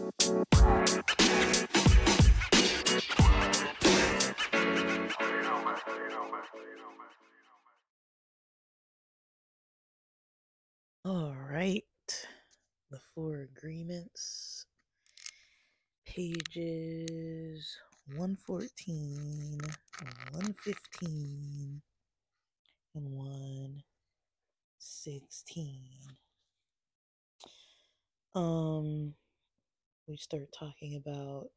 All right. The Four Agreements, pages 114, 115, and 116. We start talking about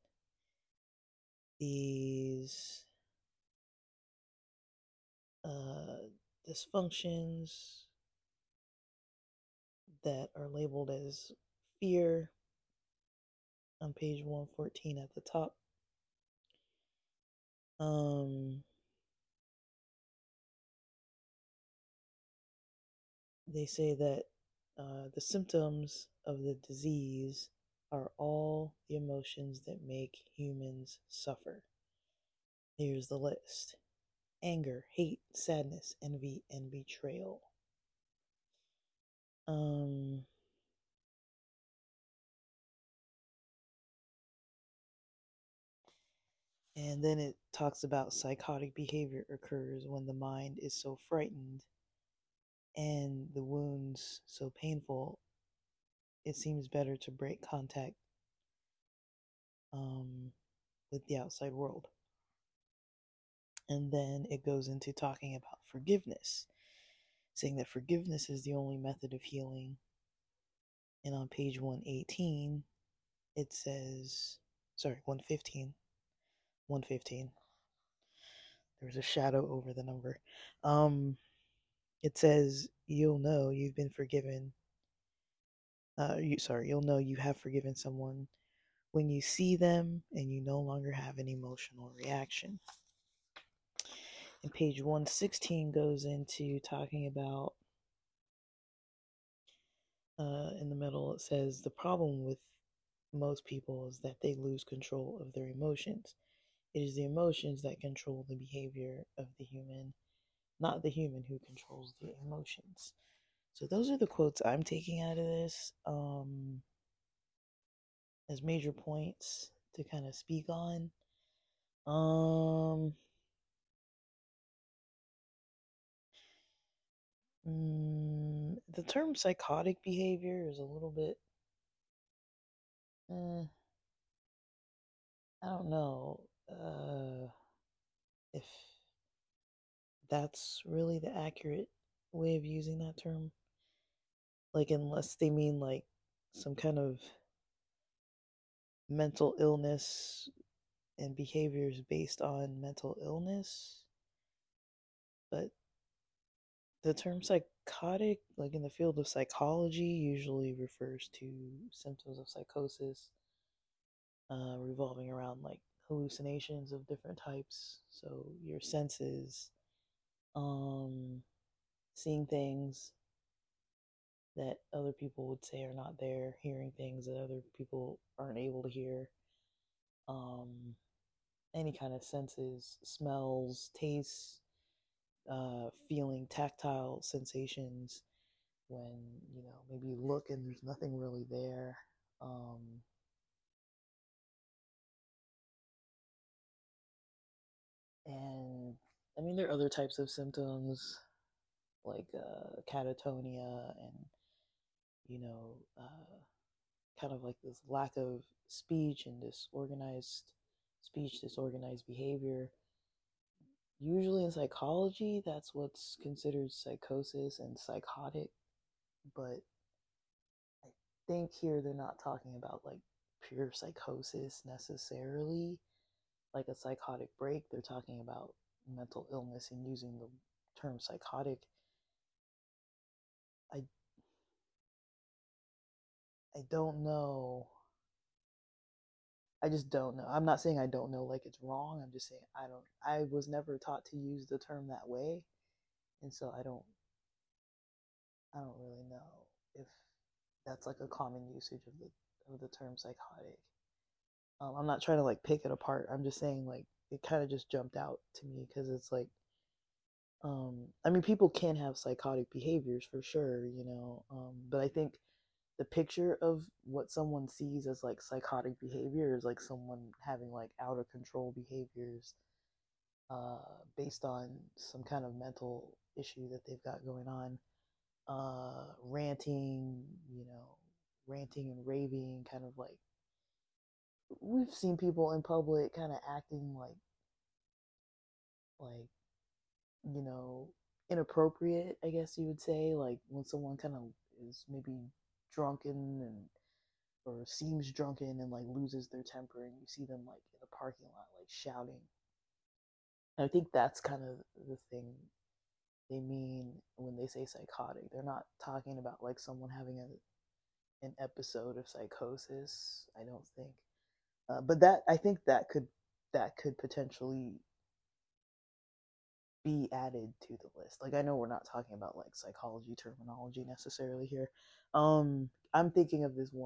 these dysfunctions that are labeled as fear on page 114 at the top. They say that the symptoms of the disease are all the emotions that make humans suffer. Here's the list: anger, hate, sadness, envy, and betrayal. And then it talks about psychotic behavior occurs when the mind is so frightened and the wounds so painful, it seems better to break contact with the outside world. And then it goes into talking about forgiveness, saying that forgiveness is the only method of healing. And on page 118, it says, 115. 115. There's a shadow over the number. It says, you'll know you've been forgiven. You'll know you have forgiven someone when you see them and you no longer have an emotional reaction. And page 116 goes into talking about, in the middle, it says, the problem with most people is that they lose control of their emotions. It is the emotions that control the behavior of the human, not the human who controls the emotions. So those are the quotes I'm taking out of this as major points to kind of speak on. The term psychotic behavior is a little bit, I don't know if that's really the accurate way of using that term. Like, unless they mean like some kind of mental illness and behaviors based on mental illness. But the term psychotic, like in the field of psychology, usually refers to symptoms of psychosis revolving around like hallucinations of different types. So your senses, seeing things that other people would say are not there, hearing things that other people aren't able to hear, any kind of senses, smells, tastes, feeling tactile sensations when, maybe you look and there's nothing really there. And I mean, there are other types of symptoms like catatonia and, kind of like this lack of speech and disorganized speech, disorganized behavior. Usually in psychology, that's what's considered psychosis and psychotic, but I think here they're not talking about like pure psychosis necessarily, like a psychotic break. They're talking about mental illness and using the term psychotic. I I don't know. I just don't know. I'm not saying I don't know like it's wrong. I'm just saying I was never taught to use the term that way. And so I don't really know if that's like a common usage of the term psychotic. I'm not trying to like pick it apart. I'm just saying like it kind of just jumped out to me because it's like, I mean, people can have psychotic behaviors for sure, but I think the picture of what someone sees as like psychotic behavior is like someone having like out of control behaviors uh, based on some kind of mental issue that they've got going on. Ranting, ranting and raving, kind of like we've seen people in public kind of acting like you know inappropriate, I guess you would say, like when someone kind of is maybe drunken and or seems drunken and like loses their temper and you see them like in a parking lot like shouting. And I think that's kind of the thing they mean when they say psychotic. They're not talking about like someone having an episode of psychosis, I don't think. But that I think that could potentially be added to the list. Like I know we're not talking about like psychology terminology necessarily here. I'm thinking of this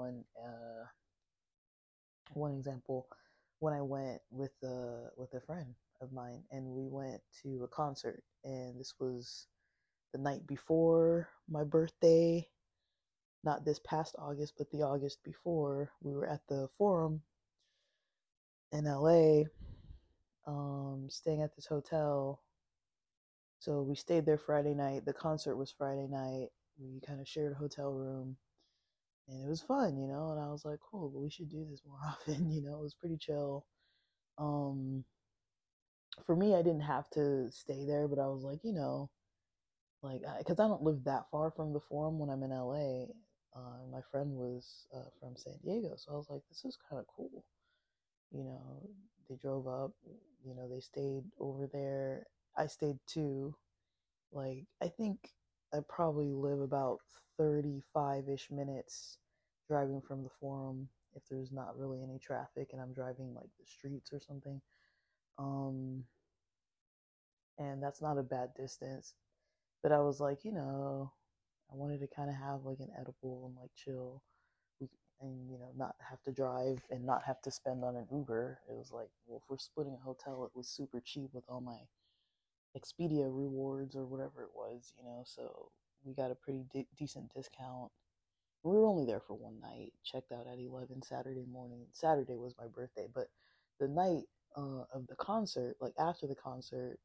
one example when I went with a friend of mine and we went to a concert and this was the night before my birthday, not this past August, but the August before. We were at the Forum in LA, staying at this hotel. So we stayed there Friday night. The concert was Friday night. We kind of shared a hotel room and it was fun, and I was like, cool, but we should do this more often. It was pretty chill. Um, for me, I didn't have to stay there, but I was like, like, because I don't live that far from the Forum when I'm in LA. My friend was from San Diego, so I was like, this is kind of cool. You know, they drove up, they stayed over there. I stayed too. Like, I think I probably live about 35 ish minutes driving from the Forum if there's not really any traffic and I'm driving like the streets or something. Um, and that's not a bad distance. But I was like, I wanted to kind of have like an edible and like chill and not have to drive and not have to spend on an Uber. It was like, well, if we're splitting a hotel, it was super cheap with all my Expedia rewards or whatever it was, so we got a pretty decent discount. We were only there for one night, checked out at 11 Saturday morning. Saturday was my birthday, but the night of the concert, like after the concert,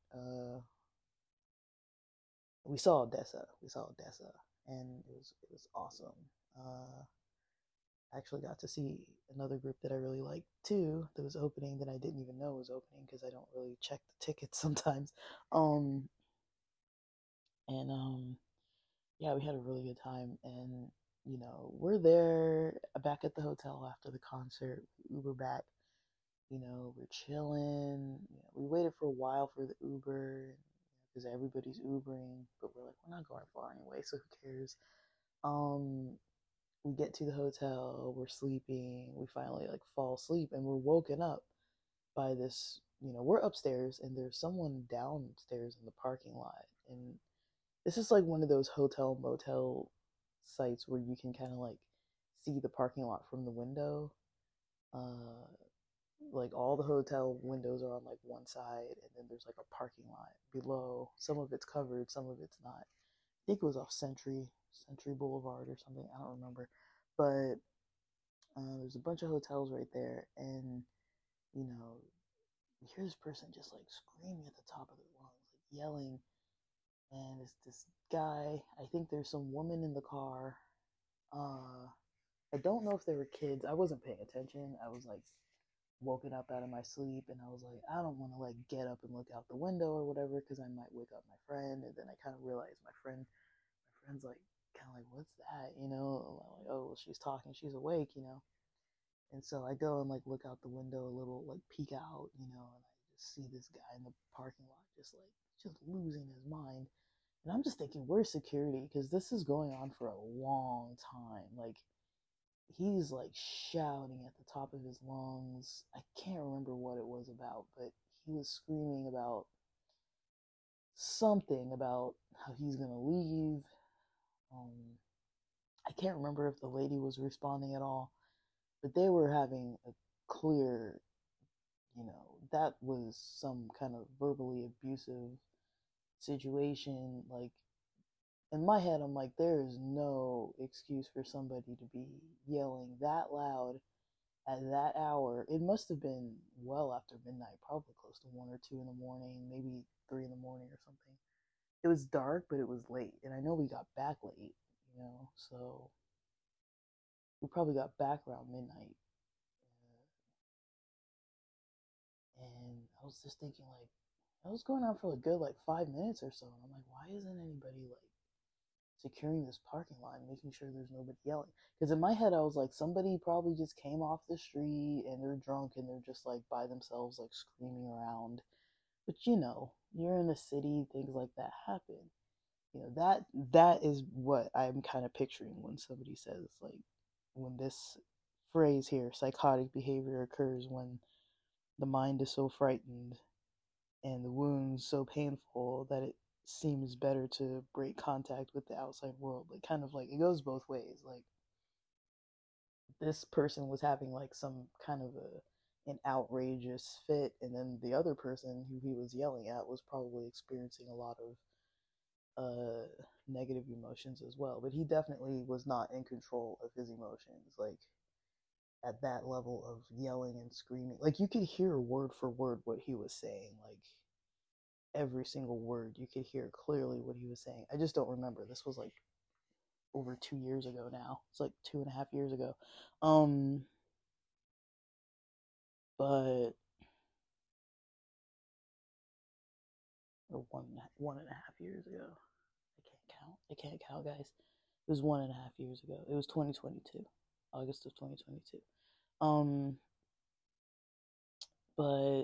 we saw Odessa. We saw Odessa, and it was awesome. I actually got to see another group that I really liked too. That was opening that I didn't even know was opening because I don't really check the tickets sometimes. Um, and yeah, we had a really good time, and we're there back at the hotel after the concert. Uber back. We're chilling. We waited for a while for the Uber because everybody's Ubering, but we're like, we're not going far anyway, so who cares? Um, we get to the hotel, we're sleeping, we finally like fall asleep, and we're woken up by this. We're upstairs, and there's someone downstairs in the parking lot, and this is like one of those hotel motel sites where you can kind of like see the parking lot from the window. Uh, like all the hotel windows are on like one side, and then there's like a parking lot below. Some of it's covered, some of it's not. I think it was off Century Boulevard or something. I don't remember, but there's a bunch of hotels right there, and you know, you hear this person just like screaming at the top of their lungs, like yelling, and it's this guy. I think there's some woman in the car. Uh, I don't know if they were kids. I wasn't paying attention. I was like woken up out of my sleep and I was like, I don't want to like get up and look out the window or whatever because I might wake up my friend. And then I kind of realized my friend's like kind of like, what's that? I'm like, oh, well, she's talking, she's awake. And so I go and like look out the window a little, like peek out, and I just see this guy in the parking lot just losing his mind. And I'm just thinking, where's security? Because this is going on for a long time. Like, he's like shouting at the top of his lungs. I can't remember what it was about, but he was screaming about something about how he's going to leave. Um, I can't remember if the lady was responding at all, but they were having a clear, that was some kind of verbally abusive situation. Like, in my head, I'm like, there is no excuse for somebody to be yelling that loud at that hour. It must have been well after midnight, probably close to 1 or 2 in the morning, maybe 3 in the morning or something. It was dark, but it was late, and I know we got back late, so we probably got back around midnight. And I was just thinking, like, I was going on for a good, like, 5 minutes or so, and I'm like, why isn't anybody, like, securing this parking lot, making sure there's nobody yelling? Because in my head, I was like, somebody probably just came off the street and they're drunk and they're just like by themselves, like screaming around. But you're in the city, things like that happen. That is what I'm kind of picturing when somebody says, like, when this phrase here, psychotic behavior, occurs when the mind is so frightened and the wounds so painful that it seems better to break contact with the outside world. Like, kind of like, it goes both ways. Like, this person was having like some kind of an outrageous fit, and then the other person who he was yelling at was probably experiencing a lot of negative emotions as well. But he definitely was not in control of his emotions, like at that level of yelling and screaming. Like, you could hear word for word what he was saying, like every single word. You could hear clearly what he was saying. I just don't remember. This was like over 2 years ago now. It's like 2.5 years ago. Um, but or 1.5 years ago. I can't count. I can't count, guys. It was 1.5 years ago. It was 2022, August of 2022. Um, but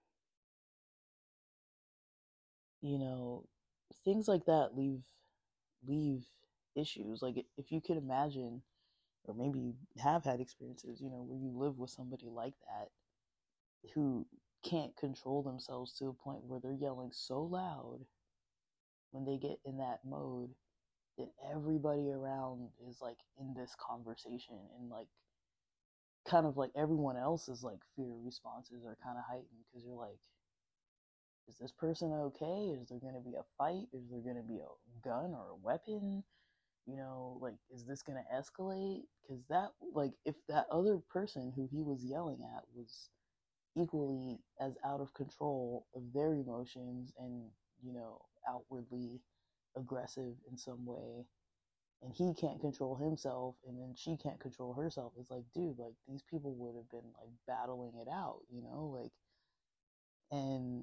you know, things like that leave issues. Like, if you could imagine, or maybe you have had experiences, where you live with somebody like that who can't control themselves to a point where they're yelling so loud when they get in that mode that everybody around is like in this conversation, and like kind of like everyone else's like fear responses are kind of heightened because you're like, is this person okay? Is there going to be a fight? Is there going to be a gun or a weapon? Like, is this going to escalate? Because that, like, if that other person who he was yelling at was equally as out of control of their emotions and, outwardly aggressive in some way, and he can't control himself, and then she can't control herself, it's like, dude, like, these people would have been like battling it out, like, and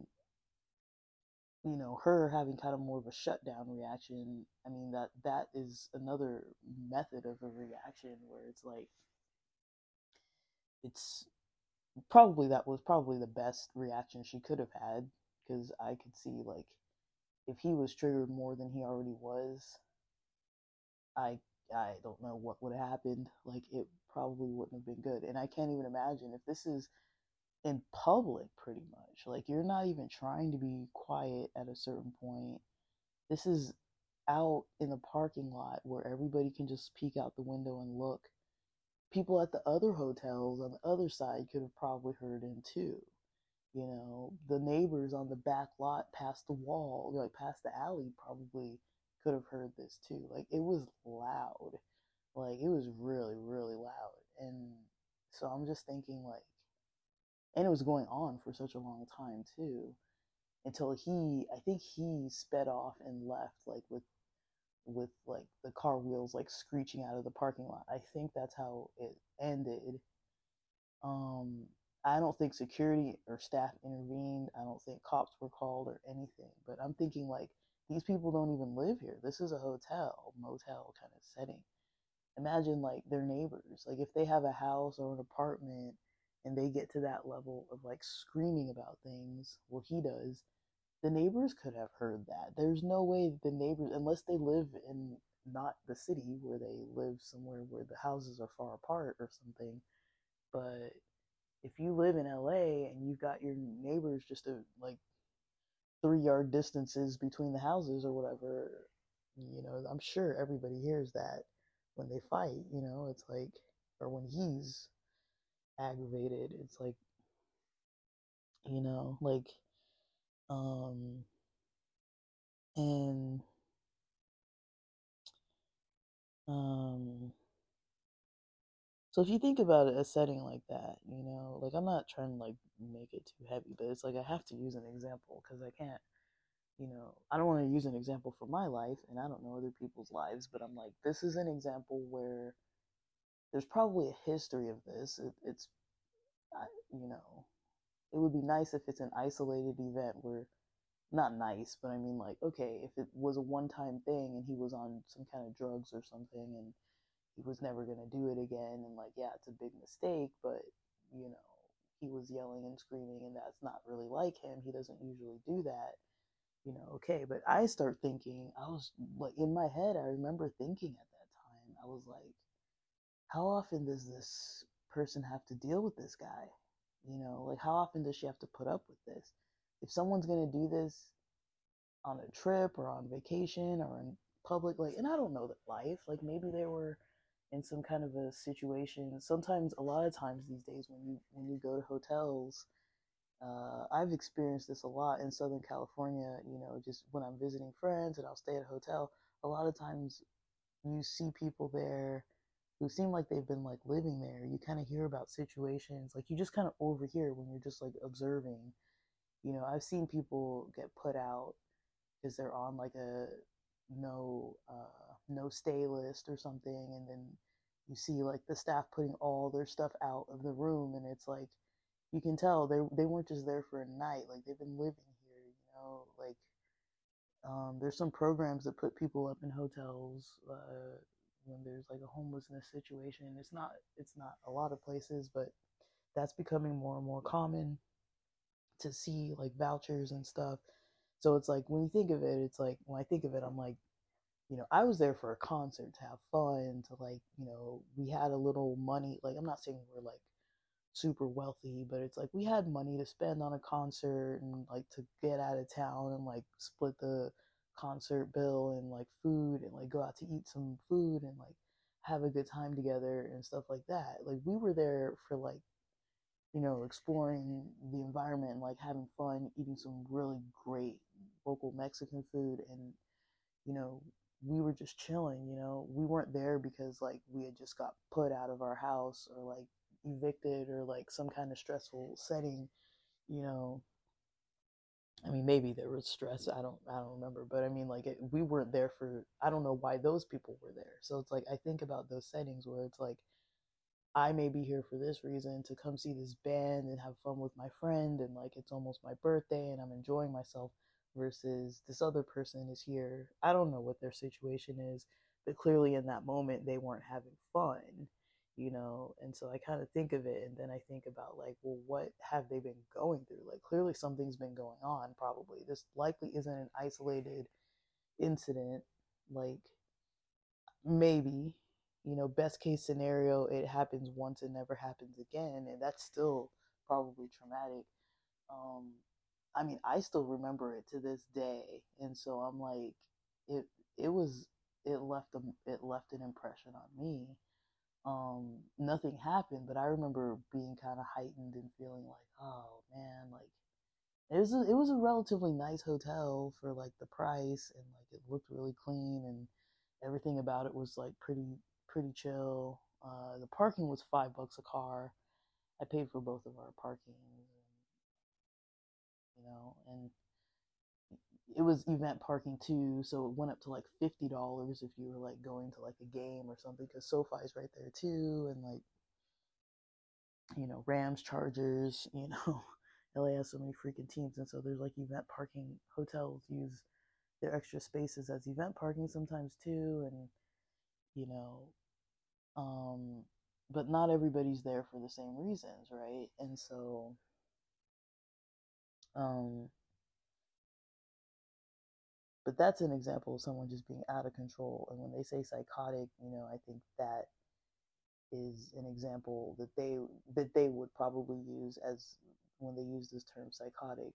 her having kind of more of a shutdown reaction. I mean, that is another method of a reaction where it's like, it's probably, that was probably the best reaction she could have had, because I could see, like, if he was triggered more than he already was, I I don't know what would have happened. Like, it probably wouldn't have been good. And I can't even imagine if this is in public, pretty much. Like, you're not even trying to be quiet at a certain point. This is out in the parking lot where everybody can just peek out the window and look. People at the other hotels on the other side could have probably heard him too. The neighbors on the back lot past the wall, like past the alley, probably could have heard this too. Like, it was loud. Like, it was really, really loud. And so I'm just thinking, like, and it was going on for such a long time too, until I think he sped off and left, like, with like the car wheels like screeching out of the parking lot. I think that's how it ended. Um, I don't think security or staff intervened. I don't think cops were called or anything. But I'm thinking, like, these people don't even live here. This is a hotel, motel kind of setting. Imagine, like, their neighbors. Like, if they have a house or an apartment and they get to that level of like screaming about things, well, he does, the neighbors could have heard that. There's no way that the neighbors, unless they live in not the city, where they live somewhere where the houses are far apart or something. But if you live in LA and you've got your neighbors just a like 3 yard distances between the houses or whatever, I'm sure everybody hears that when they fight. It's like, or when he's aggravated, it's like, like, um, and Um, so if you think about a setting like that, like I'm not trying to like make it too heavy, but it's like I have to use an example because I can't, I don't want to use an example for my life and I don't know other people's lives, but I'm like, this is an example where there's probably a history of this. It's, I, you know, it would be nice if it's an isolated event where, not nice, but I mean, like, okay, if it was a one time thing and he was on some kind of drugs or something and he was never going to do it again, and like, yeah, it's a big mistake, but, you know, he was yelling and screaming and that's not really like him. He doesn't usually do that, okay. But I start thinking, I was like, in my head, I remember thinking at that time, I was like, how often does this person have to deal with this guy? Like how often does she have to put up with this? If someone's going to do this on a trip or on vacation or in public, like, and I don't know that life, like maybe they were in some kind of a situation. Sometimes, a lot of times these days, when you go to hotels, I've experienced this a lot in Southern California. Just when I'm visiting friends and I'll stay at a hotel, a lot of times you see people there who seem like they've been like living there. You kind of hear about situations, like you just kind of overhear when you're just like observing. I've seen people get put out because they're on like a no stay list or something, and then you see like the staff putting all their stuff out of the room, and it's like you can tell they weren't just there for a night, like they've been living here. Like there's some programs that put people up in hotels when there's like a homelessness situation. It's not a lot of places, but that's becoming more and more common to see, like vouchers and stuff. So it's like when you think of it, it's like when I think of it, I'm like, I was there for a concert to have fun, to like, we had a little money. Like, I'm not saying we're like super wealthy, but it's like we had money to spend on a concert and like to get out of town and like split the concert bill and like food and like go out to eat some food and like have a good time together and stuff like that. Like, we were there for like, exploring the environment and like having fun, eating some really great local Mexican food, and you know, we were just chilling. We weren't there because like we had just got put out of our house or like evicted or like some kind of stressful setting. You know, I mean, maybe there was stress. I don't remember, but I mean, like we weren't there for. I don't know why those people were there. So it's like I think about those settings where it's like I may be here for this reason, to come see this band and have fun with my friend, and like it's almost my birthday and I'm enjoying myself, versus this other person is here. I don't know what their situation is, but clearly in that moment they weren't having fun. And so I kind of think of it, and then I think about like, well, what have they been going through? Like, clearly something's been going on, probably. This likely isn't an isolated incident. Like, maybe, best case scenario, it happens once and never happens again, and that's still probably traumatic. um I mean, I still remember it to this day, and so I'm like, it it was it left an impression on me. Nothing happened, but I remember being kind of heightened and feeling like, oh man, like it was a relatively nice hotel for like the price, and like it looked really clean, and everything about it was like pretty chill. The parking was $5 a car. I paid for both of our parking, and it was event parking too, so it went up to like $50 if you were like going to like a game or something, because SoFi's right there too, and like, Rams, Chargers, LA has so many freaking teams, and so there's like event parking. Hotels use their extra spaces as event parking sometimes too, and you know, um, but not everybody's there for the same reasons, right? And so, um, but that's an example of someone just being out of control. And when they say psychotic, I think that is an example that they would probably use as when they use this term psychotic,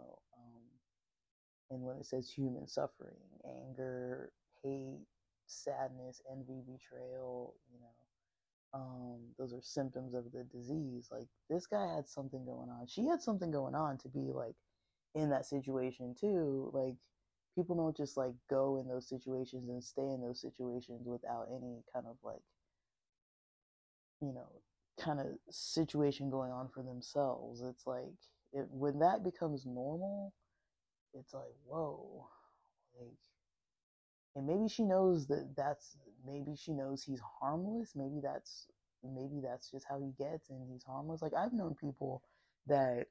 and when it says human suffering, anger, hate, sadness, envy, betrayal, those are symptoms of the disease. Like, this guy had something going on. She had something going on to be like in that situation too. Like, people don't just like go in those situations and stay in those situations without any kind of like, you know, kind of situation going on for themselves. It's like when that becomes normal, it's like, whoa, like, and maybe she knows maybe she knows he's harmless. Maybe that's just how he gets, and he's harmless. Like I've known people that,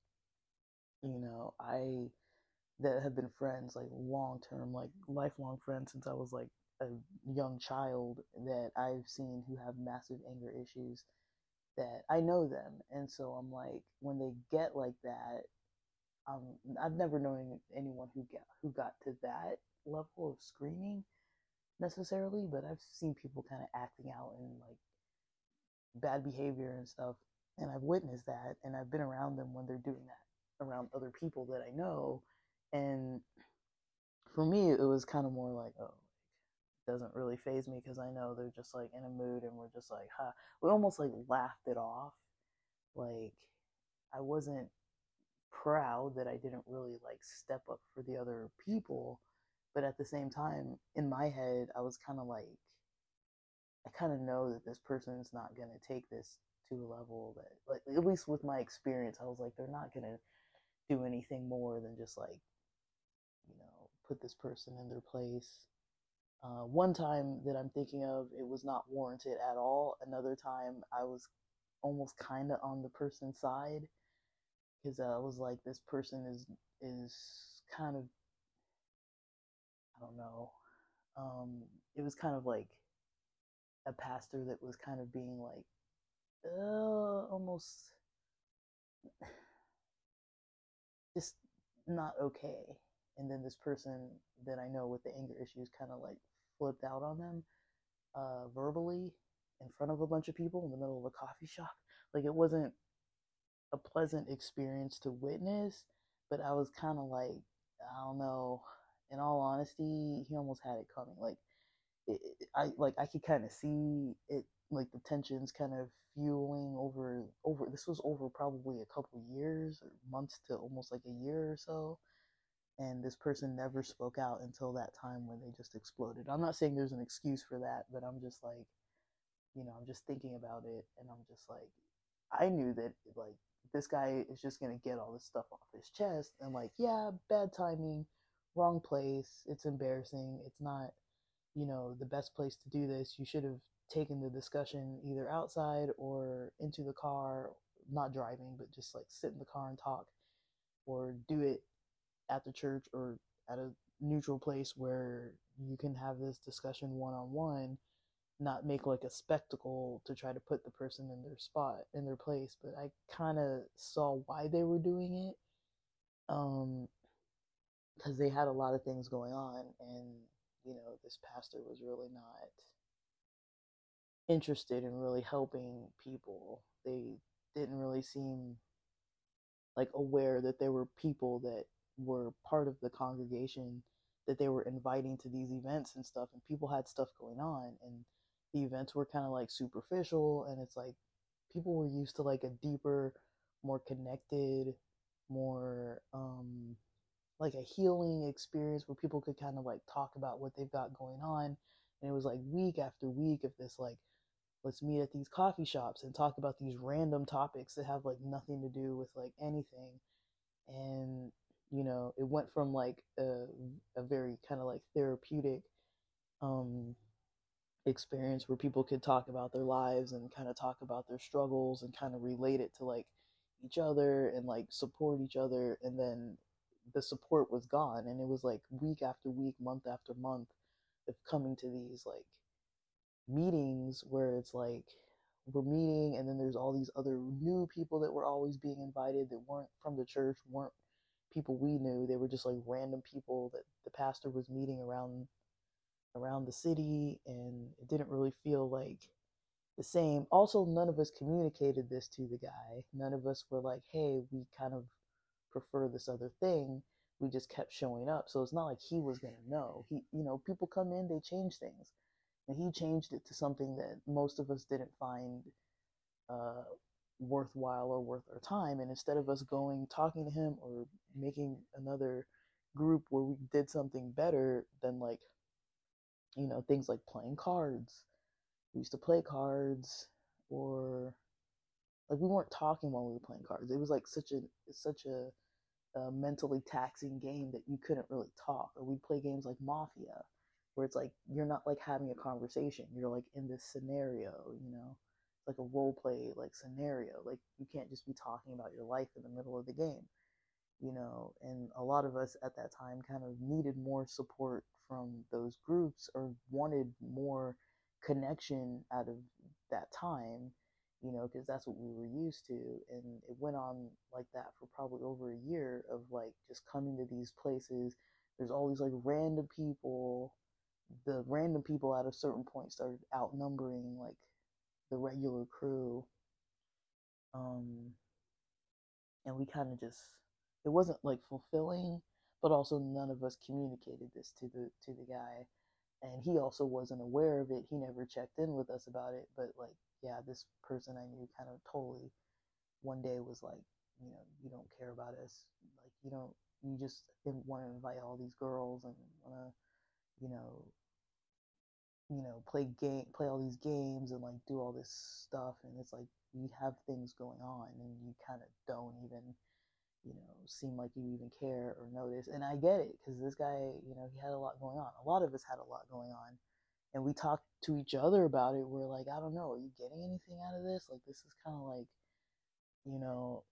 I that have been friends like long term, like lifelong friends since I was like a young child, that I've seen who have massive anger issues, that I know them. And so I'm like, when they get like that, I've never known anyone who got to that level of screaming necessarily, but I've seen people kind of acting out in like bad behavior and stuff, and I've witnessed that, and I've been around them when they're doing that around other people that I know. And for me, it was kind of more like, oh, it doesn't really phase me because I know they're just like in a mood, and we're just like, huh. We almost like laughed it off. Like, I wasn't proud that I didn't really like step up for the other people, but at the same time, in my head, I was kind of like, I kind of know that this person is not going to take this to a level that, like, at least with my experience, I was like, they're not going to do anything more than just like, put this person in their place. One time that I'm thinking of, it was not warranted at all. Another time, I was almost kind of on the person's side, because I was like, this person is kind of, I don't know. It was kind of like a pastor that was kind of being like, almost just not okay. And then this person that I know with the anger issues kind of like flipped out on them, verbally, in front of a bunch of people in the middle of a coffee shop. Like, it wasn't a pleasant experience to witness, but I was kind of like, I don't know. In all honesty, he almost had it coming. Like, I could kind of see it, like the tensions kind of fueling over. This was over probably a couple years or months to almost like a year or so, and this person never spoke out until that time when they just exploded. I'm not saying there's an excuse for that, but I'm just like, I'm just thinking about it, and I'm just like, I knew that like this guy is just gonna get all this stuff off his chest, and like, yeah, bad timing, wrong place. It's embarrassing. It's not, the best place to do this. You should have taken the discussion either outside or into the car, not driving, but just like sit in the car and talk, or do it at the church or at a neutral place where you can have this discussion one on one, not make like a spectacle to try to put the person in their spot, in their place. But I kind of saw why they were doing it, um because they had a lot of things going on, and this pastor was really not interested in really helping people. They didn't really seem like aware that there were people that were part of the congregation that they were inviting to these events and stuff, and people had stuff going on, and the events were kind of like superficial, and it's like people were used to like a deeper, more connected, more like a healing experience where people could kind of like talk about what they've got going on. And it was like week after week of this, like, let's meet at these coffee shops and talk about these random topics that have like nothing to do with like anything. And it went from like a very kind of like therapeutic um experience where people could talk about their lives and kind of talk about their struggles and kind of relate it to like each other and like support each other. And then the support was gone, and it was like week after week, month after month of coming to these like meetings where it's like we're meeting, and then there's all these other new people that were always being invited that weren't from the church, weren't people we knew. They were just like random people that the pastor was meeting around the city, and it didn't really feel like the same. Also, none of us communicated this to the guy. None of us were like, hey, we kind of prefer this other thing. We just kept showing up. So it's not like he was going to know. People come in, they change things. And he changed it to something that most of us didn't find uh, worthwhile or worth our time. And instead of us going, talking to him, or making another group where we did something better than like, you know, things like playing cards. We used to play cards, or like we weren't talking while we were playing cards. It was like such a mentally taxing game that you couldn't really talk. Or we'd play games like Mafia, where it's like you're not like having a conversation. You're like in this scenario, you know, like a role play like scenario. Like you can't just be talking about your life in the middle of the game, you know. And a lot of us at that time kind of needed more support from those groups, or wanted more connection out of that time, you know, because that's what we were used to. And it went on like that for probably over a year of like just coming to these places. There's all these like random people. The random people at a certain point started outnumbering like the regular crew. um and we kind of just, it wasn't like fulfilling, but also none of us communicated this to the guy, and he also wasn't aware of it. He never checked in with us about it, but like, yeah, this person I knew kind of totally one day was like, you know, you don't care about us, like you don't, you just didn't want to invite all these girls and want to, you know, play all these games and like do all this stuff, and it's like we have things going on and you kind of don't even, you know, seem like you even care or notice. And I get it, because this guy, you know, he had a lot going on. A lot of us had a lot going on, and we talked to each other about it. We're like, I don't know, are you getting anything out of this? Like, this is kind of like, you know,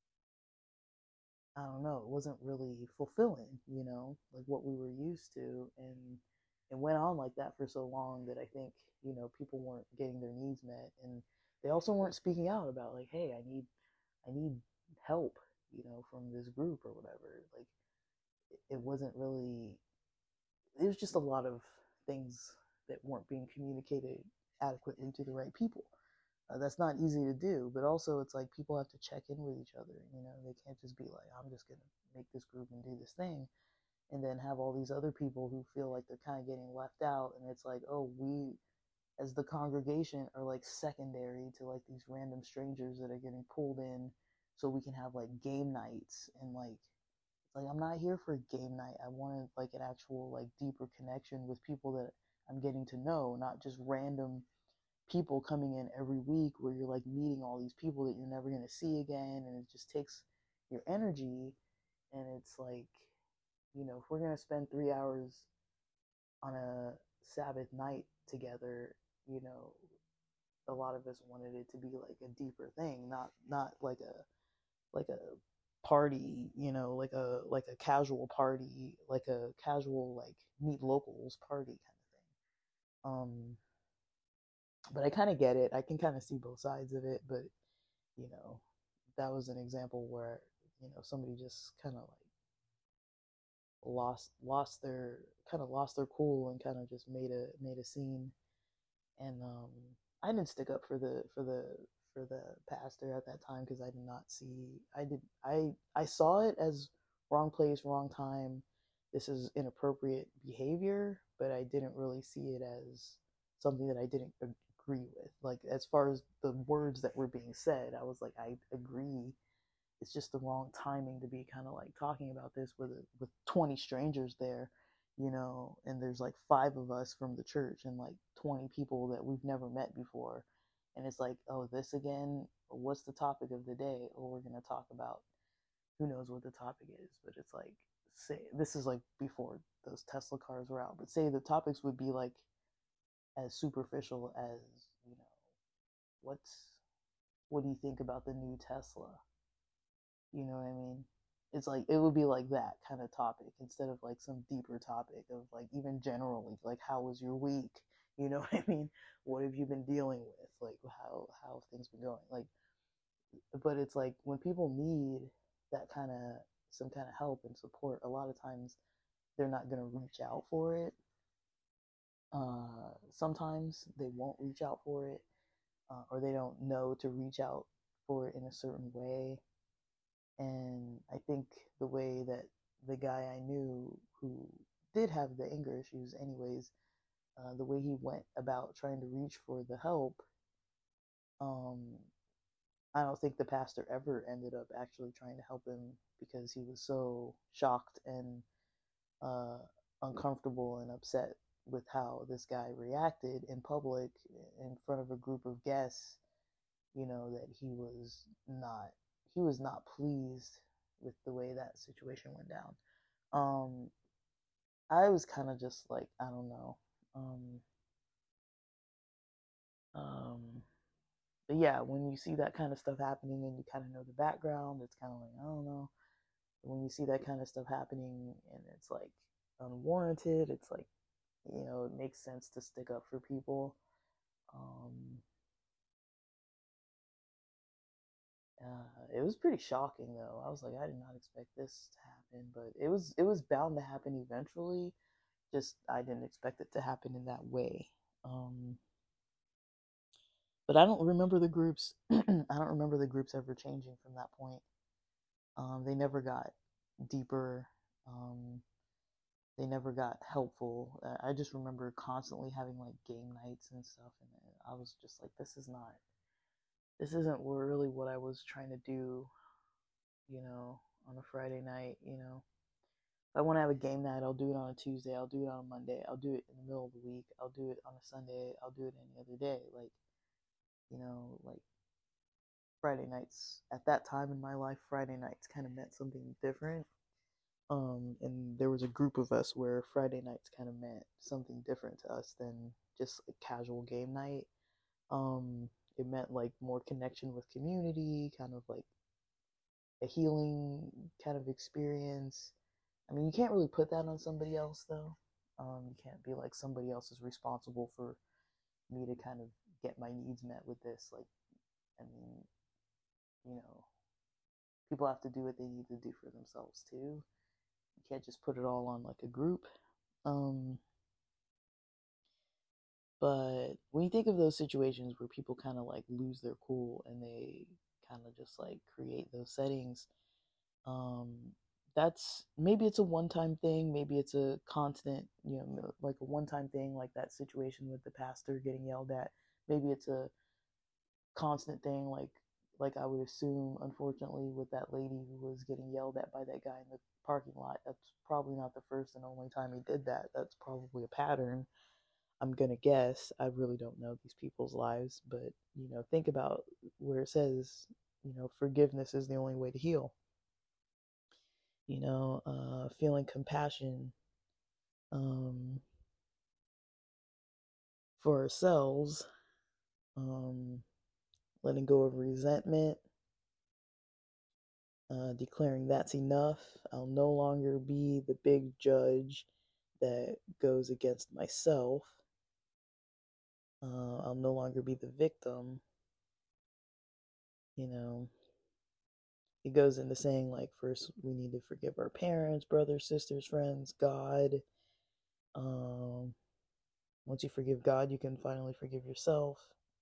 I don't know, it wasn't really fulfilling, you know, like what we were used to. And it went on like that for so long that I think, you know, people weren't getting their needs met, and they also weren't speaking out about like, hey, I need help, you know, from this group or whatever. Like, it wasn't really, it was just a lot of things that weren't being communicated adequately to the right people. That's not easy to do, but also it's like people have to check in with each other. You know, they can't just be like, I'm just gonna make this group and do this thing, and then have all these other people who feel like they're kind of getting left out. And it's like, oh, we as the congregation are like secondary to like these random strangers that are getting pulled in, so we can have like game nights. And like I'm not here for a game night. I wanted like an actual like deeper connection with people that I'm getting to know, not just random people coming in every week where you're like meeting all these people that you're never going to see again, and it just takes your energy. And it's like, you know, if we're going to spend 3 hours on a Sabbath night together, you know, a lot of us wanted it to be like a deeper thing, not like a party, you know, like a casual party, like a casual like meet locals party kind of thing. But I kind of get it. I can kind of see both sides of it, but you know, that was an example where, you know, somebody just kind of like lost their cool and kind of just made a scene. And I didn't stick up for the pastor at that time, because I did not see, I saw it as wrong place, wrong time. This is inappropriate behavior, but I didn't really see it as something that I didn't agree with. Like, as far as the words that were being said, I was like, I agree. It's just the wrong timing to be kind of like talking about this with 20 strangers there, you know, and there's like 5 of us from the church and like 20 people that we've never met before. And it's like, oh, this again? What's the topic of the day? Or we're going to talk about, who knows what the topic is. But it's like, say, this is like before those Tesla cars were out, but say the topics would be like as superficial as, you know, what's, what do you think about the new Tesla? You know what I mean? It's like, it would be like that kind of topic, instead of like some deeper topic of like, even generally, like, how was your week? You know what I mean? What have you been dealing with? Like, how have things been going? Like, but it's like when people need that kind of, some kind of help and support, a lot of times they're not going to reach out for it. Sometimes they won't reach out for it, or they don't know to reach out for it in a certain way. And I think the way that the guy I knew who did have the anger issues, anyways, the way he went about trying to reach for the help, um, I don't think the pastor ever ended up actually trying to help him, because he was so shocked and uh, uncomfortable and upset with how this guy reacted in public in front of a group of guests. You know that he was not pleased with the way that situation went down. Um, I was kind of just like, I don't know. Um, um, but yeah, when you see that kind of stuff happening and you kind of know the background, it's kind of like, I don't know. When you see that kind of stuff happening and it's like unwarranted, it's like, it makes sense to stick up for people. Um, it was pretty shocking though. I was like, I did not expect this to happen, but it was bound to happen eventually. Just I didn't expect it to happen in that way. Um, but I don't remember the groups. I don't remember the groups ever changing from that point. They never got deeper. Um, they never got helpful. I just remember constantly having like game nights and stuff, and I was just like, this isn't really what I was trying to do, on a Friday night. If I want to have a game night, I'll do it on a Tuesday, I'll do it on a Monday, I'll do it in the middle of the week, I'll do it on a Sunday, I'll do it any other day. Like Friday nights at that time in my life, Friday nights kind of meant something different. And there was a group of us where Friday nights kind of meant something different to us than just a casual game night. It meant like more connection with community, kind of like a healing kind of experience. I mean, you can't really put that on somebody else though. You can't be like somebody else is responsible for me to kind of get my needs met with this. Like, I mean, you know, people have to do what they need to do for themselves too. You can't just put it all on like a group. Um, but when you think of those situations where people kind of like lose their cool and they kind of just like create those settings, um, that's maybe it's a one-time thing, maybe it's a constant, like a one-time thing, like that situation with the pastor getting yelled at. Maybe it's a constant thing, like I would assume, unfortunately, with that lady who was getting yelled at by that guy in the parking lot. That's probably not the first and only time he did that. That's probably a pattern. I'm gonna guess. I really don't know these people's lives, but think about where it says, forgiveness is the only way to heal. Feeling compassion um, for ourselves, um, letting go of resentment, declaring that's enough. I'll no longer be the big judge that goes against myself. I'll no longer be the victim. You know, it goes into saying, like, first we need to forgive our parents, brothers, sisters, friends, God. Um, Once you forgive God, you can finally forgive yourself.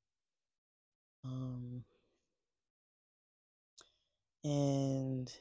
Um, and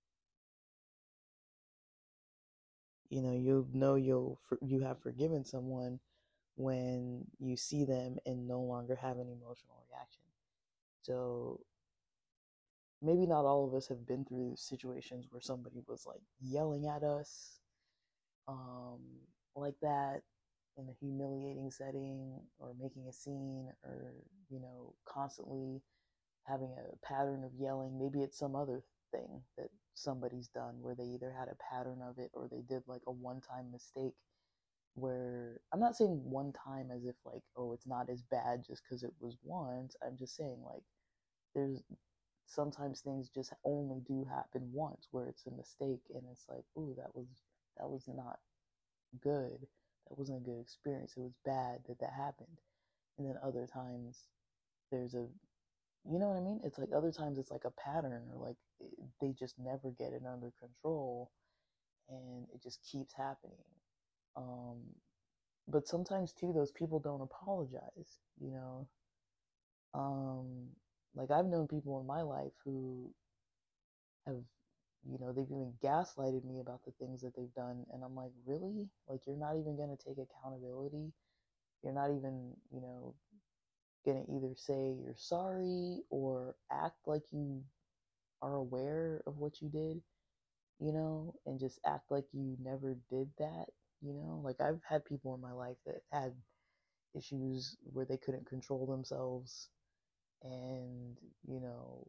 you have forgiven someone when you see them and no longer have an emotional reaction. So maybe not all of us have been through situations where somebody was like yelling at us, um, like that, in a humiliating setting, or making a scene, or constantly having a pattern of yelling. Maybe it's some other thing that somebody's done where they either had a pattern of it or they did like a one-time mistake, where I'm not saying one time as if like, oh, it's not as bad just because it was once. I'm just saying like there's sometimes things just only do happen once where it's a mistake and it's like, ooh, that was not good. That wasn't a good experience. It was bad that happened. And then other times there's a, you know what I mean? It's like other times it's like a pattern, or like they just never get it under control and it just keeps happening. Um, but sometimes too, those people don't apologize, you know. Um, like I've known people in my life who have, they've even gaslighted me about the things that they've done, and I'm like, really? Like you're not even gonna take accountability? You're not even, gonna either say you're sorry or act like you are aware of what you did? and just act like you never did that, Like I've had people in my life that had issues where they couldn't control themselves, and, you know,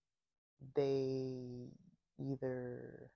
they either,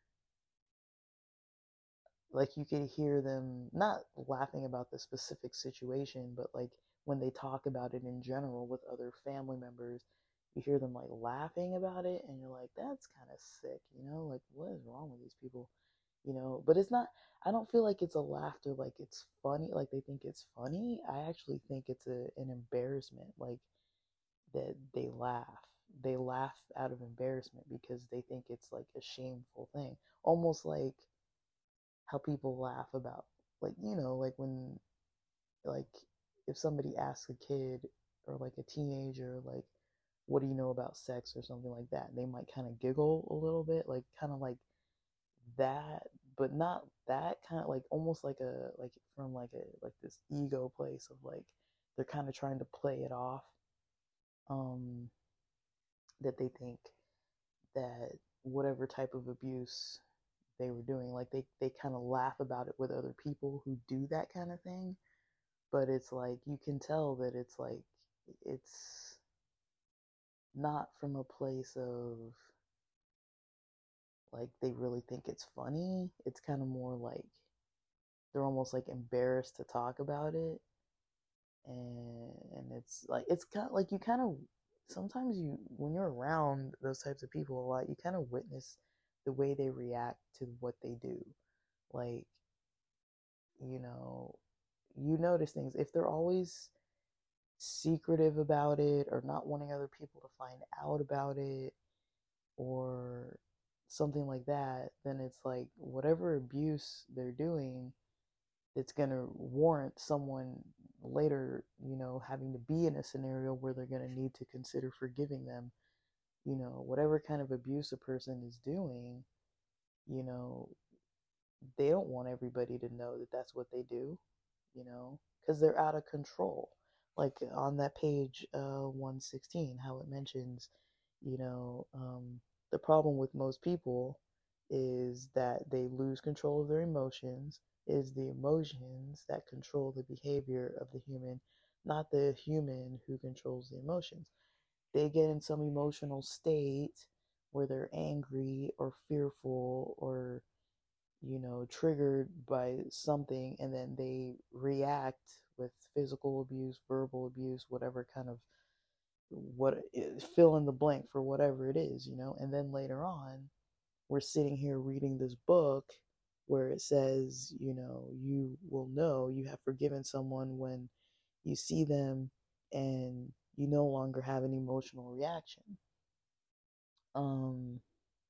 like, you could hear them not laughing about the specific situation, but like when they talk about it in general with other family members, you hear them like laughing about it, and you're like, that's kind of sick, like, what is wrong with these people? But it's not, I don't feel like it's a laughter like it's funny, like they think it's funny. I actually think it's an embarrassment, like that they laugh out of embarrassment because they think it's like a shameful thing, almost like how people laugh about, like, like when, like, if somebody asks a kid or like a teenager, like, what do you know about sex or something like that, they might kind of giggle a little bit, like kind of like that, but not that kind of, like almost like a, like from like a, like this ego place of like they're kind of trying to play it off, um that they think that whatever type of abuse they were doing, like they kind of laugh about it with other people who do that kind of thing, but it's like you can tell that it's like it's not from a place of like they really think it's funny. It's kind of more like they're almost like embarrassed to talk about it, and it's like it's kind of like you kind of sometimes you when you're around those types of people a lot, you kind of witness the way they react to what they do, like, you know you notice things if they're always secretive about it or not wanting other people to find out about it or something like that, then it's like whatever abuse they're doing, it's going to warrant someone later, having to be in a scenario where they're going to need to consider forgiving them. Whatever kind of abuse a person is doing, you know, they don't want everybody to know that that's what they do, because they're out of control. Like on that page 116, how it mentions, you know, um, the problem with most people is that they lose control of their emotions. It is the emotions that control the behavior of the human, not the human who controls the emotions. They get in some emotional state where they're angry or fearful or, triggered by something, and then they react with physical abuse, verbal abuse, whatever kind of what fill in the blank for whatever it is, and then later on we're sitting here reading this book where it says, you will know you have forgiven someone when you see them and you no longer have an emotional reaction. Um,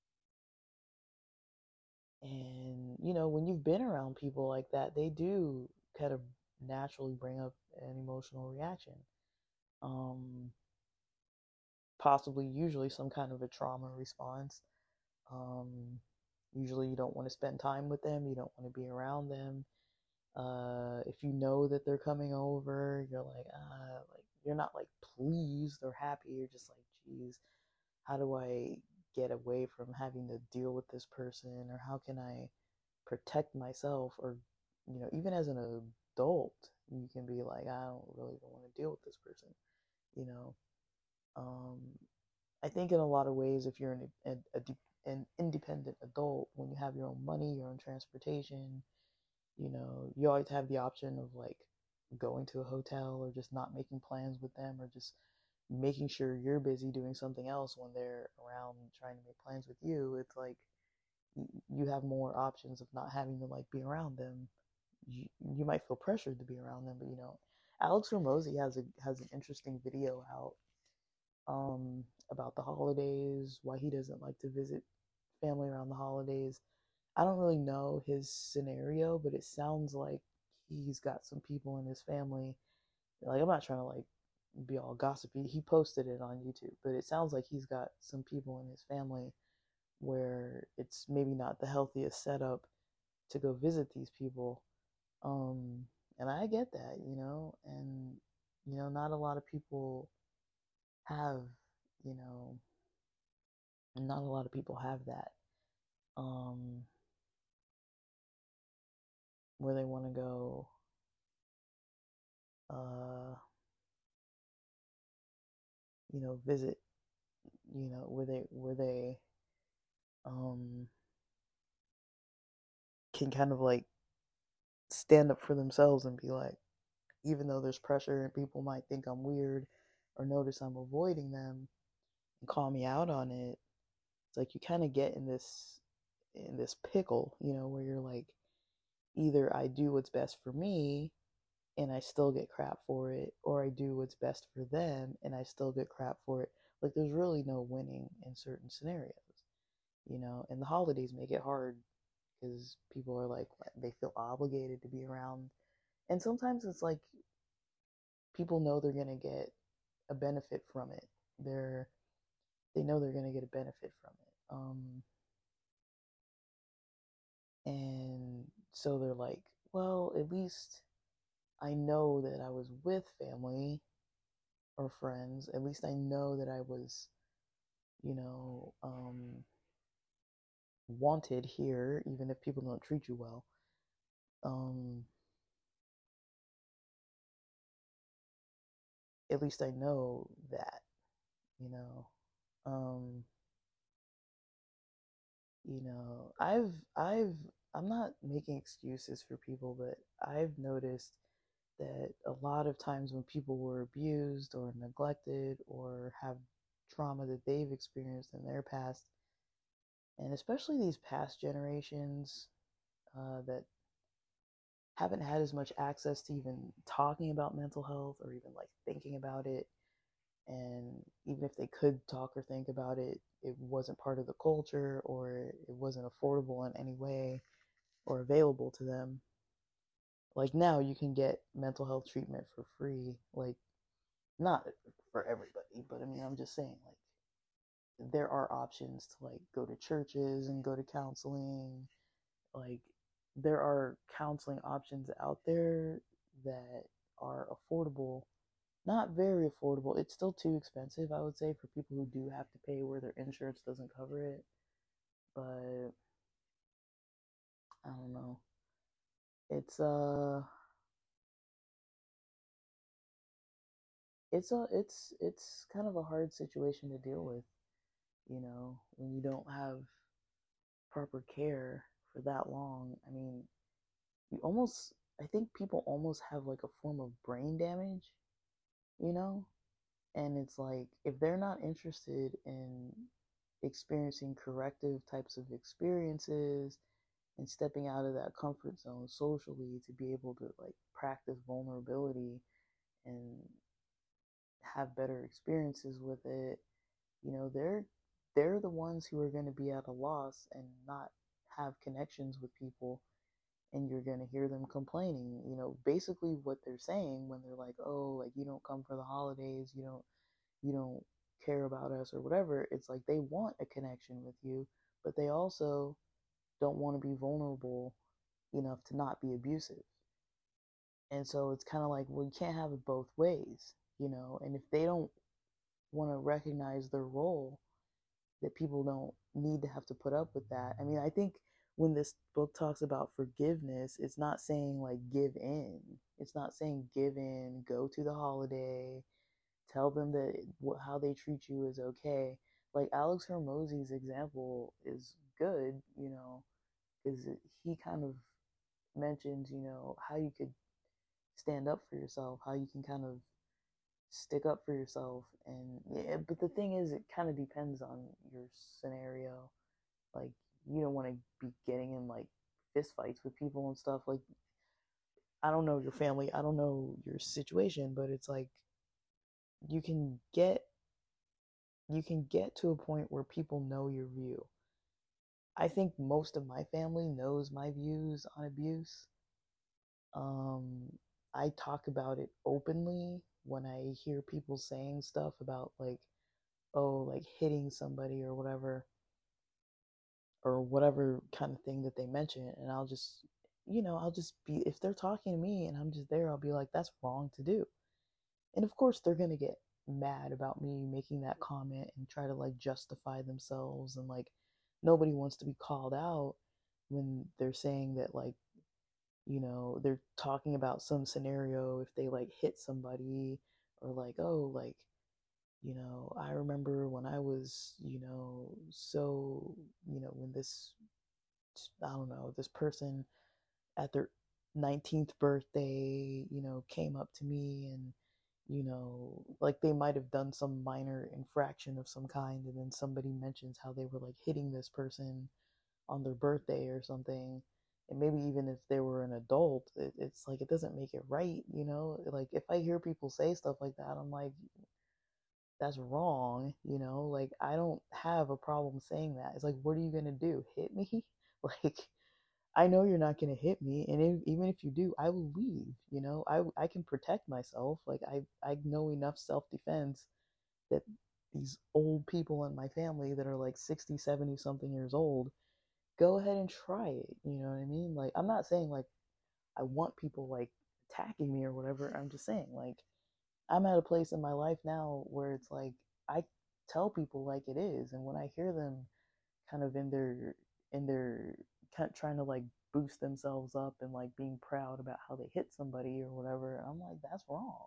and, when you've been around people like that, they do kind of naturally bring up an emotional reaction. Um, Possibly, usually, some kind of a trauma response. Um, Usually, you don't want to spend time with them, you don't want to be around them. If you know that they're coming over, you're like you're not like pleased or happy. You're just like, geez, how do I get away from having to deal with this person, or how can I protect myself, or even as an adult, you can be like, I don't want to deal with this person, you know. Um, I think in a lot of ways, if you're an independent adult, when you have your own money, your own transportation, you always have the option of like going to a hotel or just not making plans with them, or just making sure you're busy doing something else when they're around trying to make plans with you. It's like you have more options of not having to like be around them. You might feel pressured to be around them, but Alex Ramosi has an interesting video out about the holidays, why he doesn't like to visit family around the holidays. I don't really know his scenario, but it sounds like he's got some people in his family. Like, I'm not trying to like be all gossipy. He posted it on YouTube, but it sounds like he's got some people in his family where it's maybe not the healthiest setup to go visit these people. Um, and I get that, and not a lot of people have, you know, not a lot of people have that. um, where they want to go, uh, visit, where they um, can kind of like stand up for themselves and be like, even though there's pressure and people might think I'm weird or notice I'm avoiding them and call me out on it, it's like you kind of get in this pickle, where you're like, either I do what's best for me and I still get crap for it, or I do what's best for them and I still get crap for it. Like there's really no winning in certain scenarios, and the holidays make it hard because people are like, they feel obligated to be around. And sometimes it's like people know they're going to get a benefit from it. They know they're going to get a benefit from it. And so they're like, well, at least I know that I was with family or friends. At least I know that I was, you know, um, wanted here, even if people don't treat you well. Um, at least I know that, you know. Um, I've I'm not making excuses for people, but I've noticed that a lot of times when people were abused or neglected or have trauma that they've experienced in their past, and especially these past generations that haven't had as much access to even talking about mental health or even like thinking about it, and even if they could talk or think about it, it wasn't part of the culture or it wasn't affordable in any way or available to them. Like now you can get mental health treatment for free, like not for everybody, but I mean, I'm just saying, like, there are options to like go to churches and go to counseling. Like, there are counseling options out there that are affordable. Not very affordable. It's still too expensive, I would say, for people who do have to pay where their insurance doesn't cover it. But I don't know. It's it's kind of a hard situation to deal with, when you don't have proper care for that long. I mean, you almost, I think people almost have like a form of brain damage, you know? And it's like, if they're not interested in experiencing corrective types of experiences and stepping out of that comfort zone socially to be able to like practice vulnerability and have better experiences with it, they're the ones who are going to be at a loss and not have connections with people, and you're going to hear them complaining, basically what they're saying when they're like, oh, like, you don't come for the holidays, you don't care about us or whatever. It's like they want a connection with you, but they also don't want to be vulnerable enough to not be abusive. And so it's kind of like, well, you can't have it both ways, and if they don't want to recognize their role, that people don't need to have to put up with that. I mean, I think when this book talks about forgiveness, it's not saying like give in. It's not saying give in, go to the holiday, tell them that how they treat you is okay. Like Alex Hermosi's example is good, is he kind of mentions, how you could stand up for yourself, how you can kind of stick up for yourself. And yeah, but the thing is, it kind of depends on your scenario. Like, you don't want to be getting in like fist fights with people and stuff. Like, I don't know your family, I don't know your situation, but it's like you can get you can get to a point where people know your view. I think most of my family knows my views on abuse. um I talk about it openly when I hear people saying stuff about like, oh, like hitting somebody or whatever kind of thing that they mention. And I'll just be, if they're talking to me and I'm just there, I'll be like, that's wrong to do. And of course, they're going to get mad about me making that comment and try to like justify themselves and like nobody wants to be called out when they're saying that, like, they're talking about some scenario if they like hit somebody, or like, oh, like, I remember when I was, so, when this, I don't know, this person at their 19th birthday, came up to me and, like they might have done some minor infraction of some kind, and then somebody mentions how they were like hitting this person on their birthday or something. And maybe even if they were an adult, it's like it doesn't make it right, Like if I hear people say stuff like that, I'm like, that's wrong, Like I don't have a problem saying that. It's like, what are you gonna do? Hit me? Like, I know you're not gonna hit me, and even if you do, I will leave. I can protect myself. Like I know enough self defense that these old people in my family that are like 60, 70 something years old, go ahead and try it. You know what I mean? Like, I'm not saying like I want people like attacking me or whatever. I'm just saying, like, I'm at a place in my life now where it's like I tell people like it is, and when I hear them kind of in their kind of trying to like boost themselves up and like being proud about how they hit somebody or whatever, I'm like, that's wrong.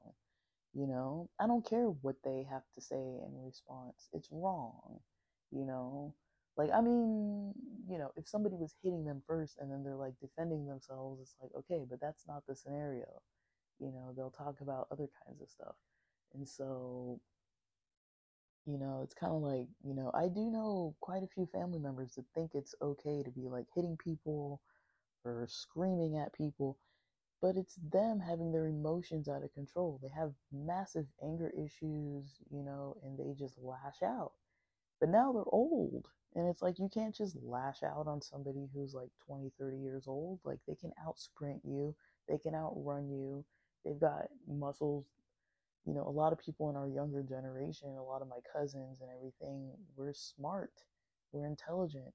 I don't care what they have to say in response. It's wrong. you know like, I mean, if somebody was hitting them first and then they're like defending themselves, it's like, okay, but that's not the scenario. They'll talk about other kinds of stuff. And so, it's kind of like, I do know quite a few family members that think it's okay to be like hitting people or screaming at people, but it's them having their emotions out of control. They have massive anger issues, and they just lash out. But now they're old, and it's like you can't just lash out on somebody who's like 20, 30 years old. Like, they can out sprint you, they can outrun you, they've got muscles. A lot of people in our younger generation, a lot of my cousins and everything, we're smart, we're intelligent.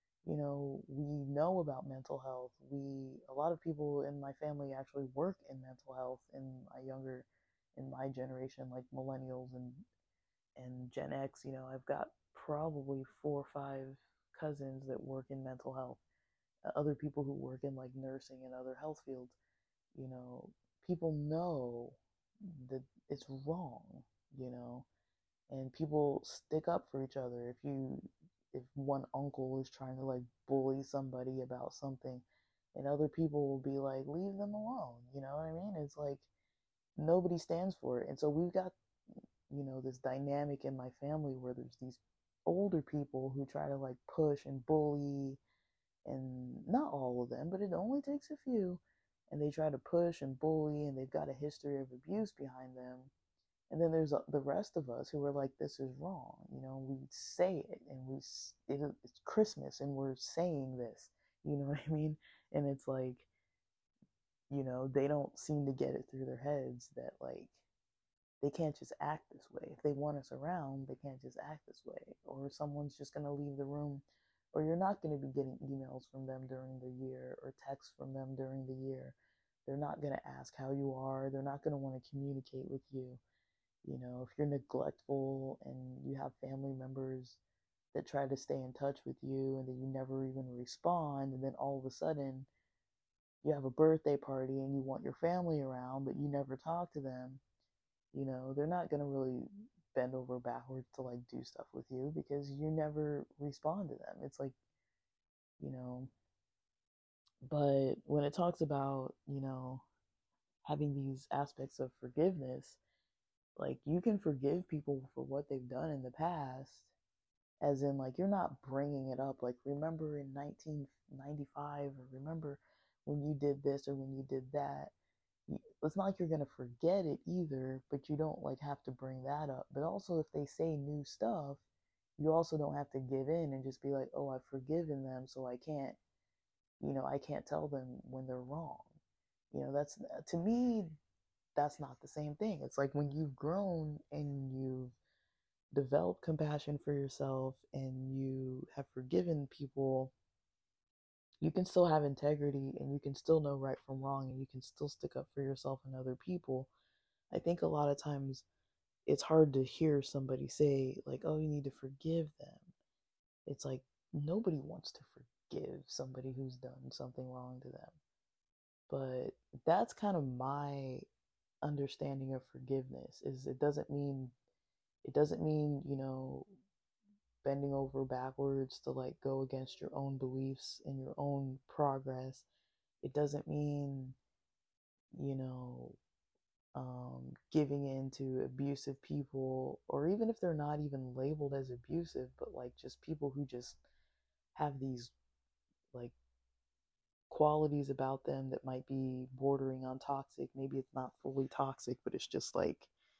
We know about mental health. A lot of people in my family actually work in mental health in my generation, like millennials and Gen X. I've got probably 4 or 5 cousins that work in mental health, other people who work in like nursing and other health fields. You know, People know that it's wrong, you know, and people stick up for each other. If one uncle is trying to like bully somebody about something, and other people will be like, leave them alone. You know what I mean? It's like nobody stands for it. And so we've got, this dynamic in my family where there's these older people who try to like push and bully, and not all of them, but it only takes a few. And they try to push and bully, and they've got a history of abuse behind them. And then there's the rest of us who are like, this is wrong. We say it, and it's Christmas, and we're saying this. You know what I mean? And it's like, they don't seem to get it through their heads that like they can't just act this way. If they want us around, they can't just act this way, or someone's just going to leave the room, or you're not going to be getting emails from them during the year or texts from them during the year. They're not going to ask how you are. They're not going to want to communicate with you. If you're neglectful and you have family members that try to stay in touch with you and then you never even respond, and then all of a sudden you have a birthday party and you want your family around, but you never talk to them, they're not going to really bend over backwards to like do stuff with you because you never respond to them. It's like, you know, but when it talks about, having these aspects of forgiveness, like you can forgive people for what they've done in the past, as in like you're not bringing it up like, remember in 1995, or remember when you did this or when you did that. It's not like you're going to forget it either, but you don't like have to bring that up. But also, if they say new stuff, you also don't have to give in and just be like, oh, I've forgiven them, so I can't tell them when they're wrong. That's, to me, that's not the same thing. It's like when you've grown and you've developed compassion for yourself and you have forgiven people, you can still have integrity and you can still know right from wrong, and you can still stick up for yourself and other people. I think a lot of times it's hard to hear somebody say, like, oh, you need to forgive them. It's like, nobody wants to forgive somebody who's done something wrong to them. But that's kind of my understanding of forgiveness. Is it doesn't mean, bending over backwards to like go against your own beliefs and your own progress. It doesn't mean, you know, giving in to abusive people, or even if they're not even labeled as abusive, but like just people who just have these like qualities about them that might be bordering on toxic. Maybe it's not fully toxic, but it's just like,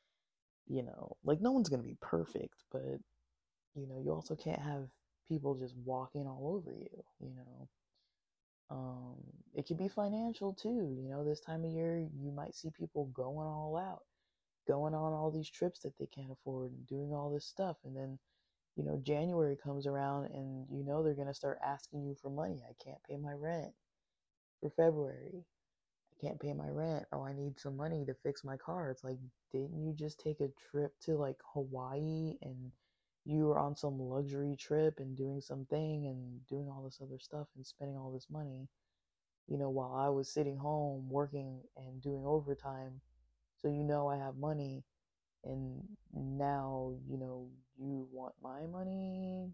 like no one's going to be perfect, but you also can't have people just walking all over you. Um, it could be financial too. This time of year, you might see people going all out, going on all these trips that they can't afford and doing all this stuff. And then, January comes around and they're going to start asking you for money. I can't pay my rent for February. I can't pay my rent. Oh, I need some money to fix my car. It's like, didn't you just take a trip to like Hawaii and you were on some luxury trip and doing something and doing all this other stuff and spending all this money, while I was sitting home working and doing overtime. So I have money, and now, you want my money.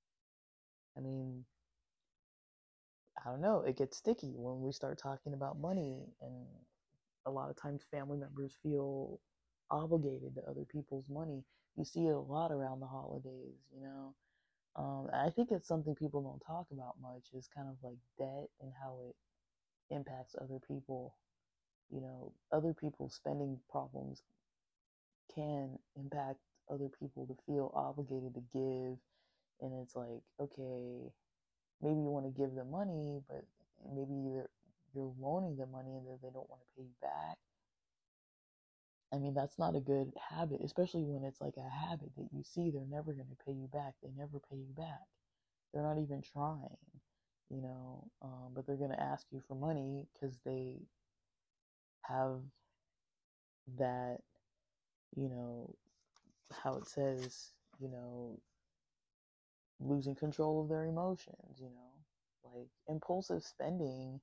I mean, I don't know. It gets sticky when we start talking about money, and a lot of times family members feel obligated to other people's money. You see it a lot around the holidays. I think it's something people don't talk about much, is kind of like debt and how it impacts other people. Other people's spending problems can impact other people to feel obligated to give. And it's like, okay, maybe you want to give them money, but maybe you're loaning them money and then they don't want to pay you back. I mean, that's not a good habit, especially when it's like a habit that you see they're never going to pay you back. They never pay you back. They're not even trying. But they're going to ask you for money because they have that, you know, how it says, you know, losing control of their emotions. Like impulsive spending,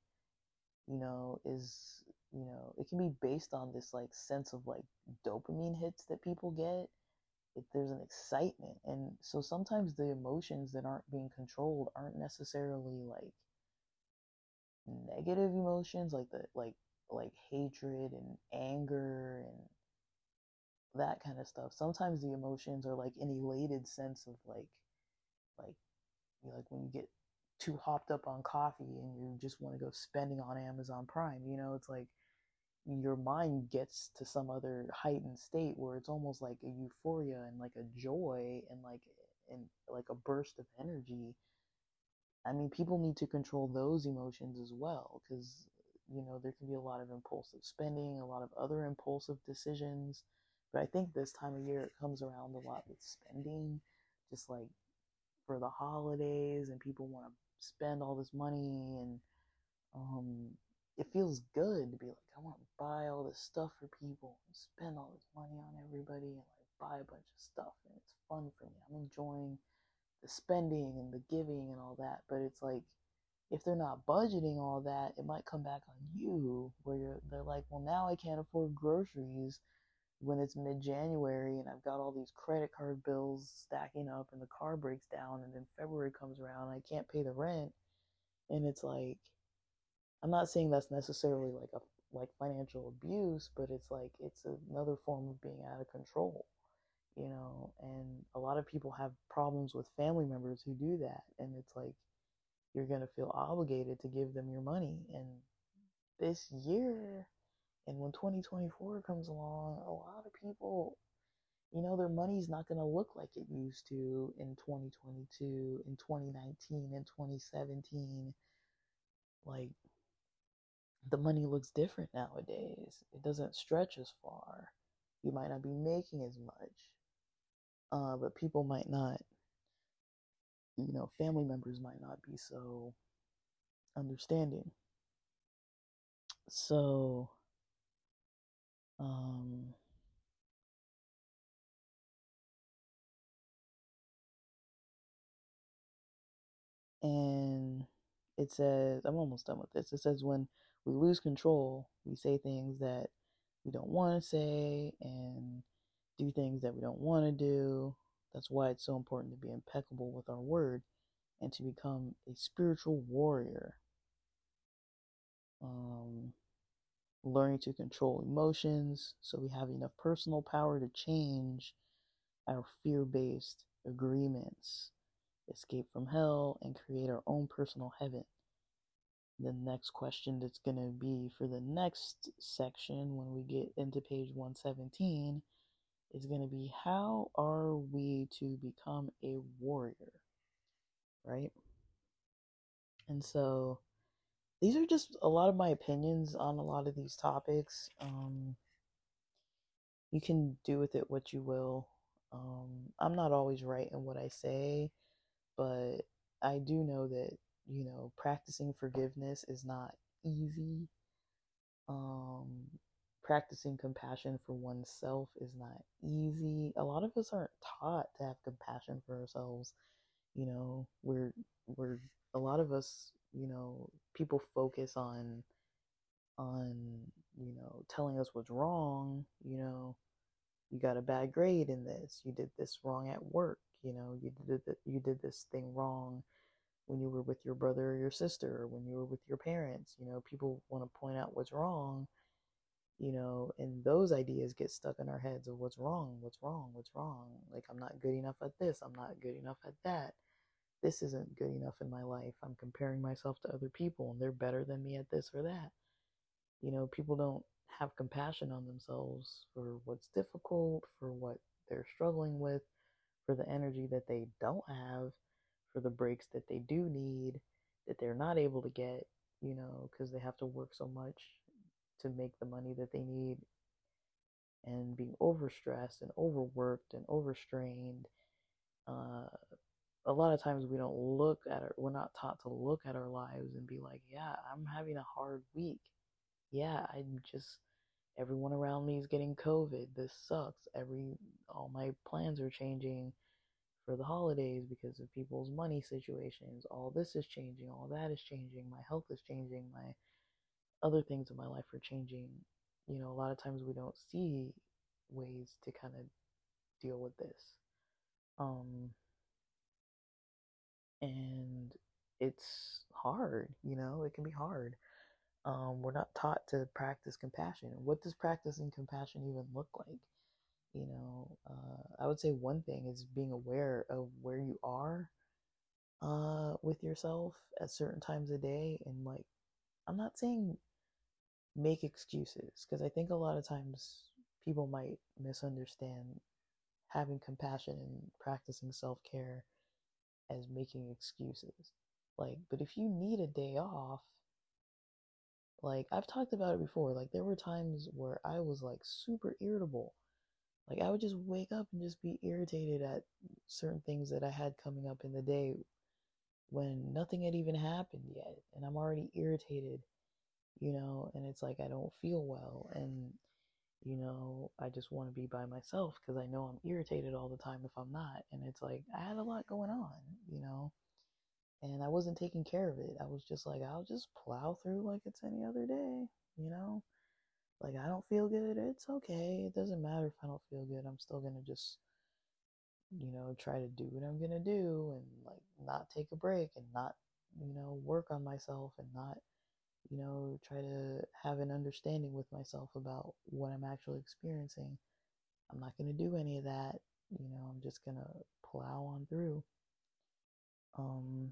it can be based on this like sense of like dopamine hits that people get. If there's an excitement, and so sometimes the emotions that aren't being controlled aren't necessarily like negative emotions, like like hatred and anger and that kind of stuff. Sometimes the emotions are like an elated sense of like like when you get too hopped up on coffee and you just want to go spending on Amazon Prime. It's like your mind gets to some other heightened state where it's almost like a euphoria and like a joy and like a burst of energy. I mean, people need to control those emotions as well, because there can be a lot of impulsive spending, a lot of other impulsive decisions. But I think this time of year it comes around a lot with spending, just like for the holidays, and people want to spend all this money, and um, it feels good to be like, I want to buy all this stuff for people and spend all this money on everybody and like buy a bunch of stuff, and it's fun for me. I'm enjoying the spending and the giving and all that. But it's like, if they're not budgeting all that, it might come back on you, where they're like, well, now I can't afford groceries when it's mid-January and I've got all these credit card bills stacking up and the car breaks down, and then February comes around and I can't pay the rent. And it's like, I'm not saying that's necessarily like a like financial abuse, but it's like it's another form of being out of control. And a lot of people have problems with family members who do that, and it's like you're going to feel obligated to give them your money. And this year, and when 2024 comes along, a lot of people, their money's not going to look like it used to in 2022, in 2019, in 2017. Like, the money looks different nowadays. It doesn't stretch as far. You might not be making as much, but people might not, family members might not be so understanding. So, um, it says, I'm almost done with this. It says, when we lose control, we say things that we don't want to say and do things that we don't want to do. That's why it's so important to be impeccable with our word and to become a spiritual warrior. Um, Learning to control emotions so we have enough personal power to change our fear based agreements, escape from hell, and create our own personal heaven. The next question that's going to be for the next section when we get into page 117 is going to be, how are we to become a warrior, right? And so these are just a lot of my opinions on a lot of these topics. You can do with it what you will. I'm not always right in what I say, but I do know that, practicing forgiveness is not easy. Um, Practicing compassion for oneself is not easy. A lot of us aren't taught to have compassion for ourselves. We're a lot of us, people focus on telling us what's wrong. You got a bad grade in this, you did this wrong at work, you did this thing wrong when you were with your brother or your sister, or when you were with your parents. People want to point out what's wrong, and those ideas get stuck in our heads of what's wrong, what's wrong, what's wrong. Like, I'm not good enough at this, I'm not good enough at that, this isn't good enough in my life, I'm comparing myself to other people and they're better than me at this or that. People don't have compassion on themselves for what's difficult, for what they're struggling with, for the energy that they don't have, for the breaks that they do need, that they're not able to get, because they have to work so much to make the money that they need, and being overstressed and overworked and overstrained. Uh, a lot of times we're not taught to look at our lives and be like, yeah, I'm having a hard week. Yeah, everyone around me is getting COVID. This sucks. All my plans are changing for the holidays because of people's money situations. All this is changing. All that is changing. My health is changing. My other things in my life are changing. A lot of times we don't see ways to kind of deal with this. Um, and it's hard, it can be hard. We're not taught to practice compassion. What does practicing compassion even look like? I would say one thing is being aware of where you are with yourself at certain times of day. And, like, I'm not saying make excuses, because I think a lot of times people might misunderstand having compassion and practicing self-care as making excuses. Like, but if you need a day off, like, I've talked about it before, like, there were times where I was, like, super irritable. Like, I would just wake up and just be irritated at certain things that I had coming up in the day when nothing had even happened yet, and I'm already irritated, and it's like I don't feel well, and I just want to be by myself because I know I'm irritated all the time if I'm not. And it's like I had a lot going on, and I wasn't taking care of it. I was just like, I'll just plow through like it's any other day, you know? Like, I don't feel good, it's okay. It doesn't matter if I don't feel good. I'm still gonna just, try to do what I'm gonna do, and, like, not take a break, and not, work on myself, and not, try to have an understanding with myself about what I'm actually experiencing. I'm not gonna do any of that. I'm just gonna plow on through. Um,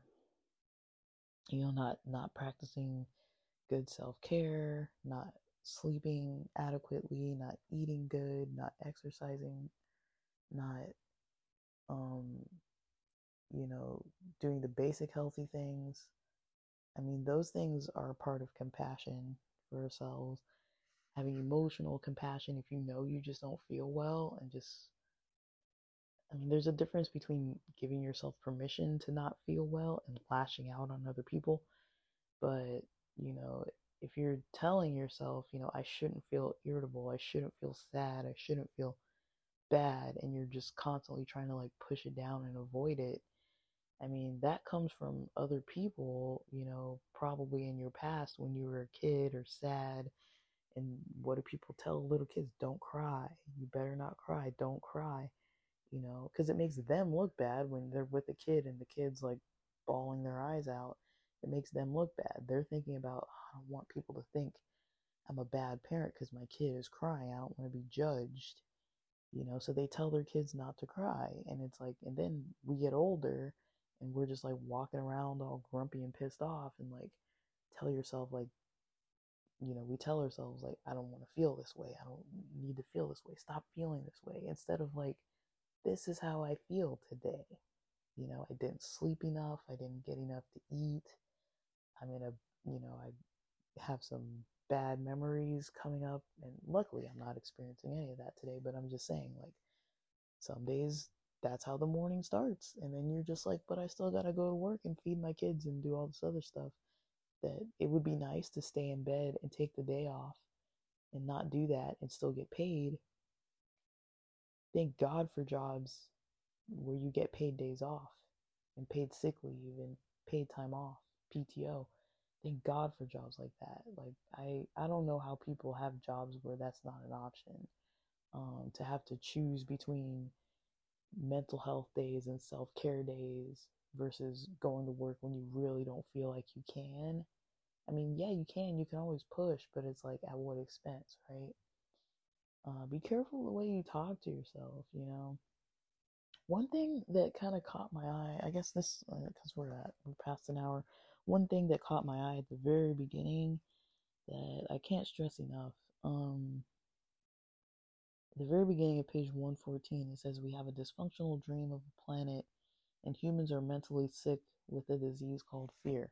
not practicing good self-care, not sleeping adequately, not eating good, not exercising, not um, you know, doing the basic healthy things. I mean, those things are a part of compassion for ourselves. Having emotional compassion if you know you just don't feel well, and just, I mean, there's a difference between giving yourself permission to not feel well and lashing out on other people. But, you know, if you're telling yourself, I shouldn't feel irritable, I shouldn't feel sad, I shouldn't feel bad, and you're just constantly trying to, like, push it down and avoid it, I mean, that comes from other people, probably in your past when you were a kid or sad. And what do people tell little kids? Don't cry. You better not cry. Don't cry. Because it makes them look bad when they're with a kid and the kid's like bawling their eyes out. It makes them look bad. They're thinking about, "Oh, I don't want people to think I'm a bad parent because my kid is crying. I don't want to be judged." So they tell their kids not to cry. And it's like, and then we get older and we're just like walking around all grumpy and pissed off and like tell yourself, like, we tell ourselves, like, I don't want to feel this way. I don't need to feel this way. Stop feeling this way. Instead of like, this is how I feel today. I didn't sleep enough. I didn't get enough to eat. I'm in a, I have some bad memories coming up. And luckily, I'm not experiencing any of that today. But I'm just saying, like, some days that's how the morning starts. And then you're just like, but I still got to go to work and feed my kids and do all this other stuff. That it would be nice to stay in bed and take the day off and not do that and still get paid. Thank God for jobs where you get paid days off and paid sick leave and paid time off, PTO. Thank God for jobs like that. Like I don't know how people have jobs where that's not an option. To have to choose between mental health days and self-care days versus going to work when you really don't feel like you can. I mean, yeah, you can always push, but it's like at what expense, right? Be careful the way you talk to yourself, One thing that kind of caught my eye, I guess this, because we're past an hour, one thing that caught my eye at the very beginning that I can't stress enough, the very beginning of page 114, it says, "We have a dysfunctional dream of a planet, and humans are mentally sick with a disease called fear."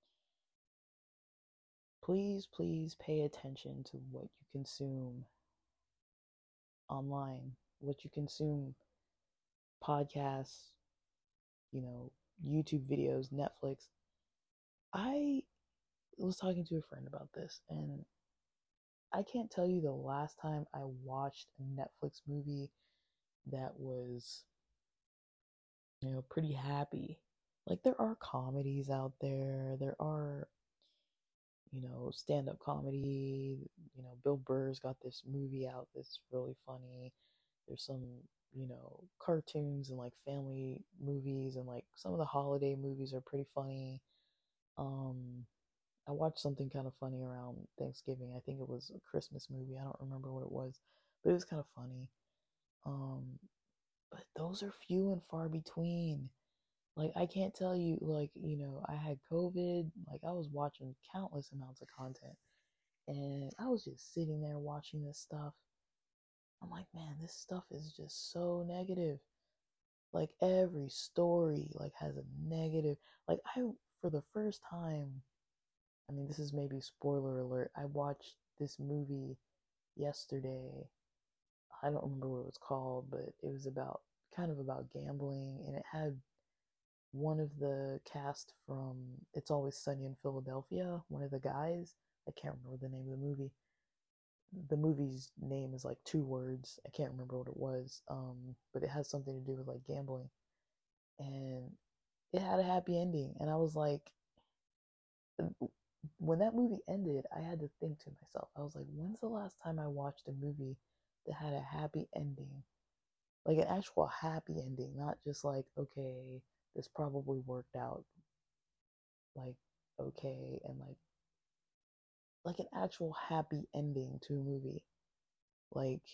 Please, please pay attention to what you consume online, what you consume, podcasts, you know, YouTube videos, Netflix. I was talking to a friend about this, and I can't tell you the last time I watched a Netflix movie that was, pretty happy. Like, there are comedies out there, there are, stand up comedy. Bill Burr's got this movie out that's really funny. There's some, cartoons and like family movies, and like some of the holiday movies are pretty funny. Um, I watched something kind of funny around Thanksgiving. I think it was a Christmas movie. I don't remember what it was, but it was kind of funny. Um, but those are few and far between. Like, I can't tell you, like, I had COVID. Like, I was watching countless amounts of content, and I was just sitting there watching this stuff. I'm like, man, this stuff is just so negative. Like, every story like has a negative. Like, for the first time, I mean, this is maybe spoiler alert. I watched this movie yesterday. I don't remember what it was called, but it was about gambling, and it had one of the cast from It's Always Sunny in Philadelphia, one of the guys. I can't remember the name of the movie. The movie's name is like two words. I can't remember what it was. But it has something to do with like gambling, and it had a happy ending. And I was like, when that movie ended, I had to think to myself, I was like, when's the last time I watched a movie that had a happy ending? Like an actual happy ending, not just like, okay, this probably worked out, like, okay, and like an actual happy ending to a movie. Like,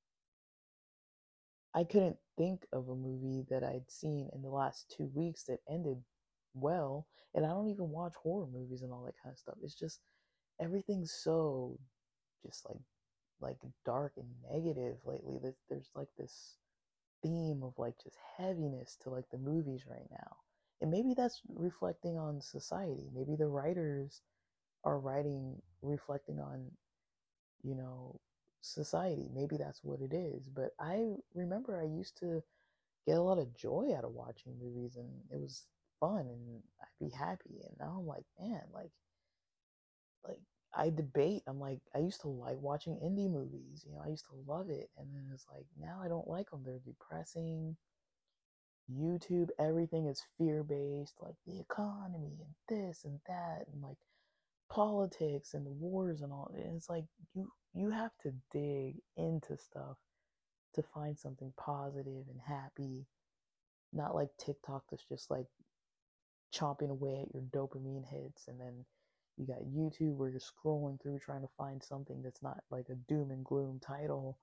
I couldn't think of a movie that I'd seen in the last 2 weeks that ended well, and I don't even watch horror movies and all that kind of stuff. It's just everything's so just like dark and negative lately. There's like this theme of like just heaviness to like the movies right now. And maybe that's reflecting on society. Maybe the writers are writing reflecting on, you know, society. Maybe that's what it is. But I remember I used to get a lot of joy out of watching movies, and it was fun and I'd be happy. And now I'm like, man, like I debate. I'm like, I used to like watching indie movies. I used to love it, and then it's like now I don't like them. They're depressing. YouTube, everything is fear-based, like the economy and this and that, and like politics and the wars and all. And it's like you have to dig into stuff to find something positive and happy, not like TikTok that's just like chomping away at your dopamine hits, and then you got YouTube where you're scrolling through trying to find something that's not like a doom and gloom title.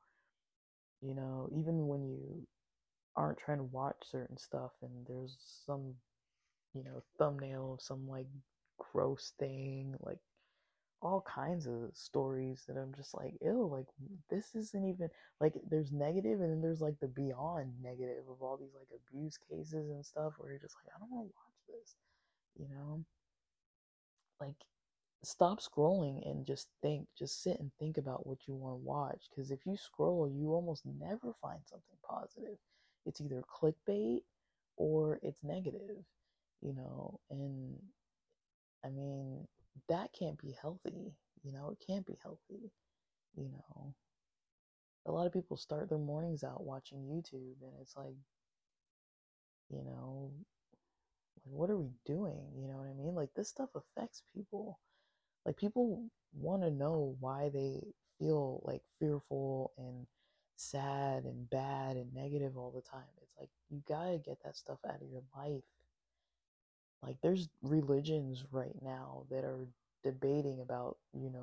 Even when you aren't trying to watch certain stuff and there's some, thumbnail of some like gross thing, like all kinds of stories that I'm just like, ew, like this isn't even like there's negative and then there's like the beyond negative of all these like abuse cases and stuff where you're just like, I don't want to watch this, you know? Like stop scrolling and just sit and think about what you want to watch, because if you scroll, you almost never find something positive. It's either clickbait or it's negative, and I mean, that can't be healthy. It can't be healthy. You know, a lot of people start their mornings out watching YouTube, and it's like, you know, like what are we doing? You know what I mean? Like this stuff affects people. Like people want to know why they feel like fearful and sad and bad and negative all the time. It's like you gotta get that stuff out of your life. Like there's religions right now that are debating about,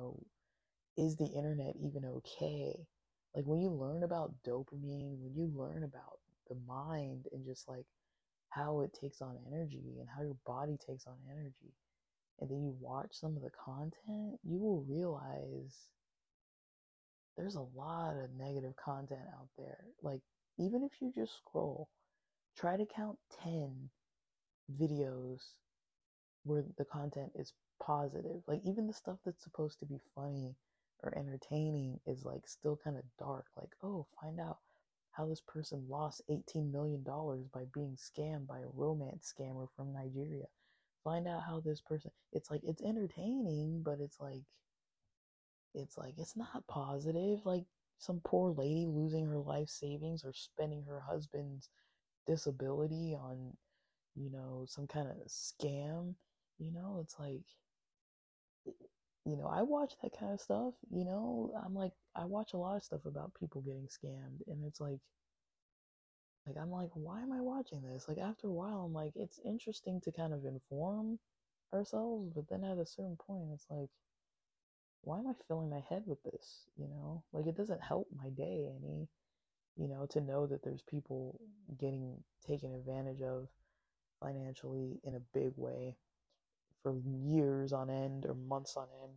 is the internet even okay? Like when you learn about dopamine, when you learn about the mind and just like how it takes on energy and how your body takes on energy, and then you watch some of the content, you will realize there's a lot of negative content out there. Like, even if you just scroll, try to count 10 videos where the content is positive. Like, even the stuff that's supposed to be funny or entertaining is like still kind of dark. Like, oh, find out how this person lost $18 million by being scammed by a romance scammer from Nigeria. Find out how this person, it's like, it's entertaining, but it's like it's not positive. Like some poor lady losing her life savings or spending her husband's disability on, some kind of scam. It's like, I watch that kind of stuff. I'm like, I watch a lot of stuff about people getting scammed, and it's like I'm like, why am I watching this? Like after a while, I'm like, it's interesting to kind of inform ourselves, but then at a certain point, it's like, why am I filling my head with this? Like it doesn't help my day any, to know that there's people getting taken advantage of financially in a big way for years on end or months on end.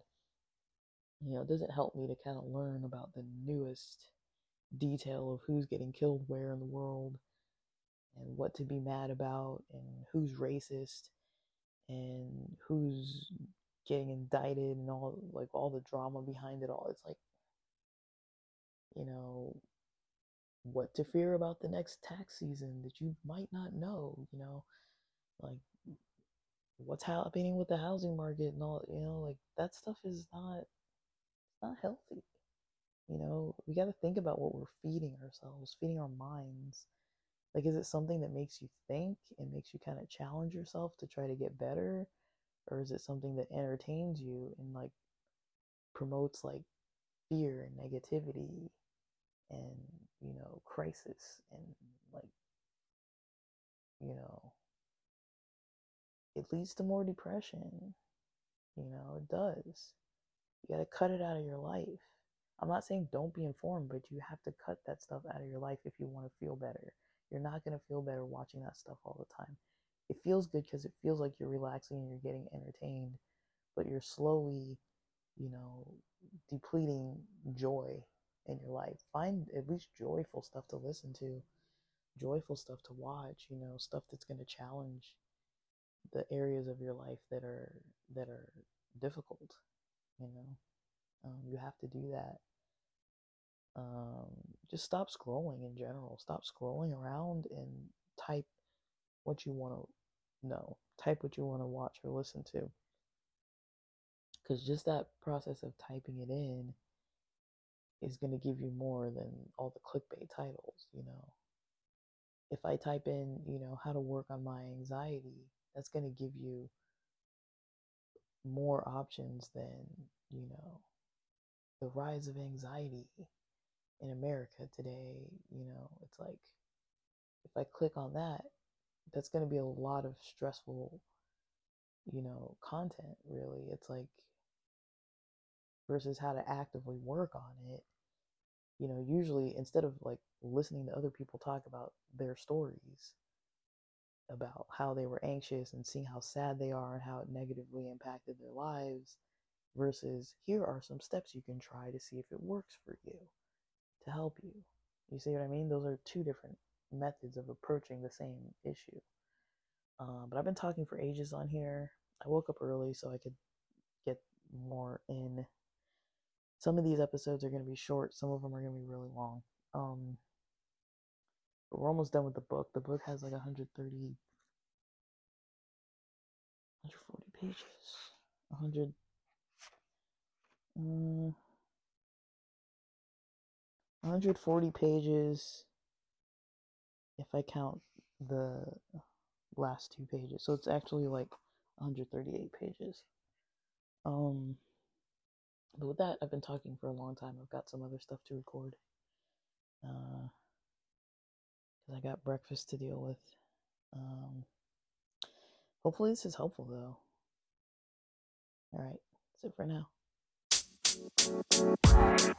It doesn't help me to kind of learn about the newest detail of who's getting killed where in the world and what to be mad about and who's racist and who's getting indicted and all the drama behind it all. It's like, you know, what to fear about the next tax season that you might not know, like what's happening with the housing market and all, like that stuff is not healthy. We got to think about what we're feeding ourselves, feeding our minds. Like, is it something that makes you think and makes you kind of challenge yourself to try to get better? Or is it something that entertains you and like promotes like fear and negativity and, crisis and like, you know, it leads to more depression. It does. You got to cut it out of your life. I'm not saying don't be informed, but you have to cut that stuff out of your life if you want to feel better. You're not going to feel better watching that stuff all the time. It feels good because it feels like you're relaxing and you're getting entertained, but you're slowly, you know, depleting joy in your life. Find at least joyful stuff to listen to, joyful stuff to watch, stuff that's going to challenge the areas of your life that are difficult, you know. You have to do that. um, just stop scrolling in general. Stop scrolling around and type what you want to know. Type what you want to watch or listen to. Because just that process of typing it in is going to give you more than all the clickbait titles. if I type in, how to work on my anxiety, that's going to give you more options than, the rise of anxiety in America today. It's like if I click on that, that's going to be a lot of stressful, content, really. It's like versus how to actively work on it. Usually instead of like listening to other people talk about their stories about how they were anxious and seeing how sad they are and how it negatively impacted their lives, versus here are some steps you can try to see if it works for you to help you. You see what I mean? Those are two different methods of approaching the same issue. But I've been talking for ages on here. I woke up early so I could get more in. Some of these episodes are going to be short, some of them are going to be really long. But we're almost done with the book. The book has like 140 pages. 140 pages if I count the last 2 pages. So it's actually like 138 pages. But with that, I've been talking for a long time. I've got some other stuff to record. Because I got breakfast to deal with. Hopefully this is helpful, though. Alright, that's it for now.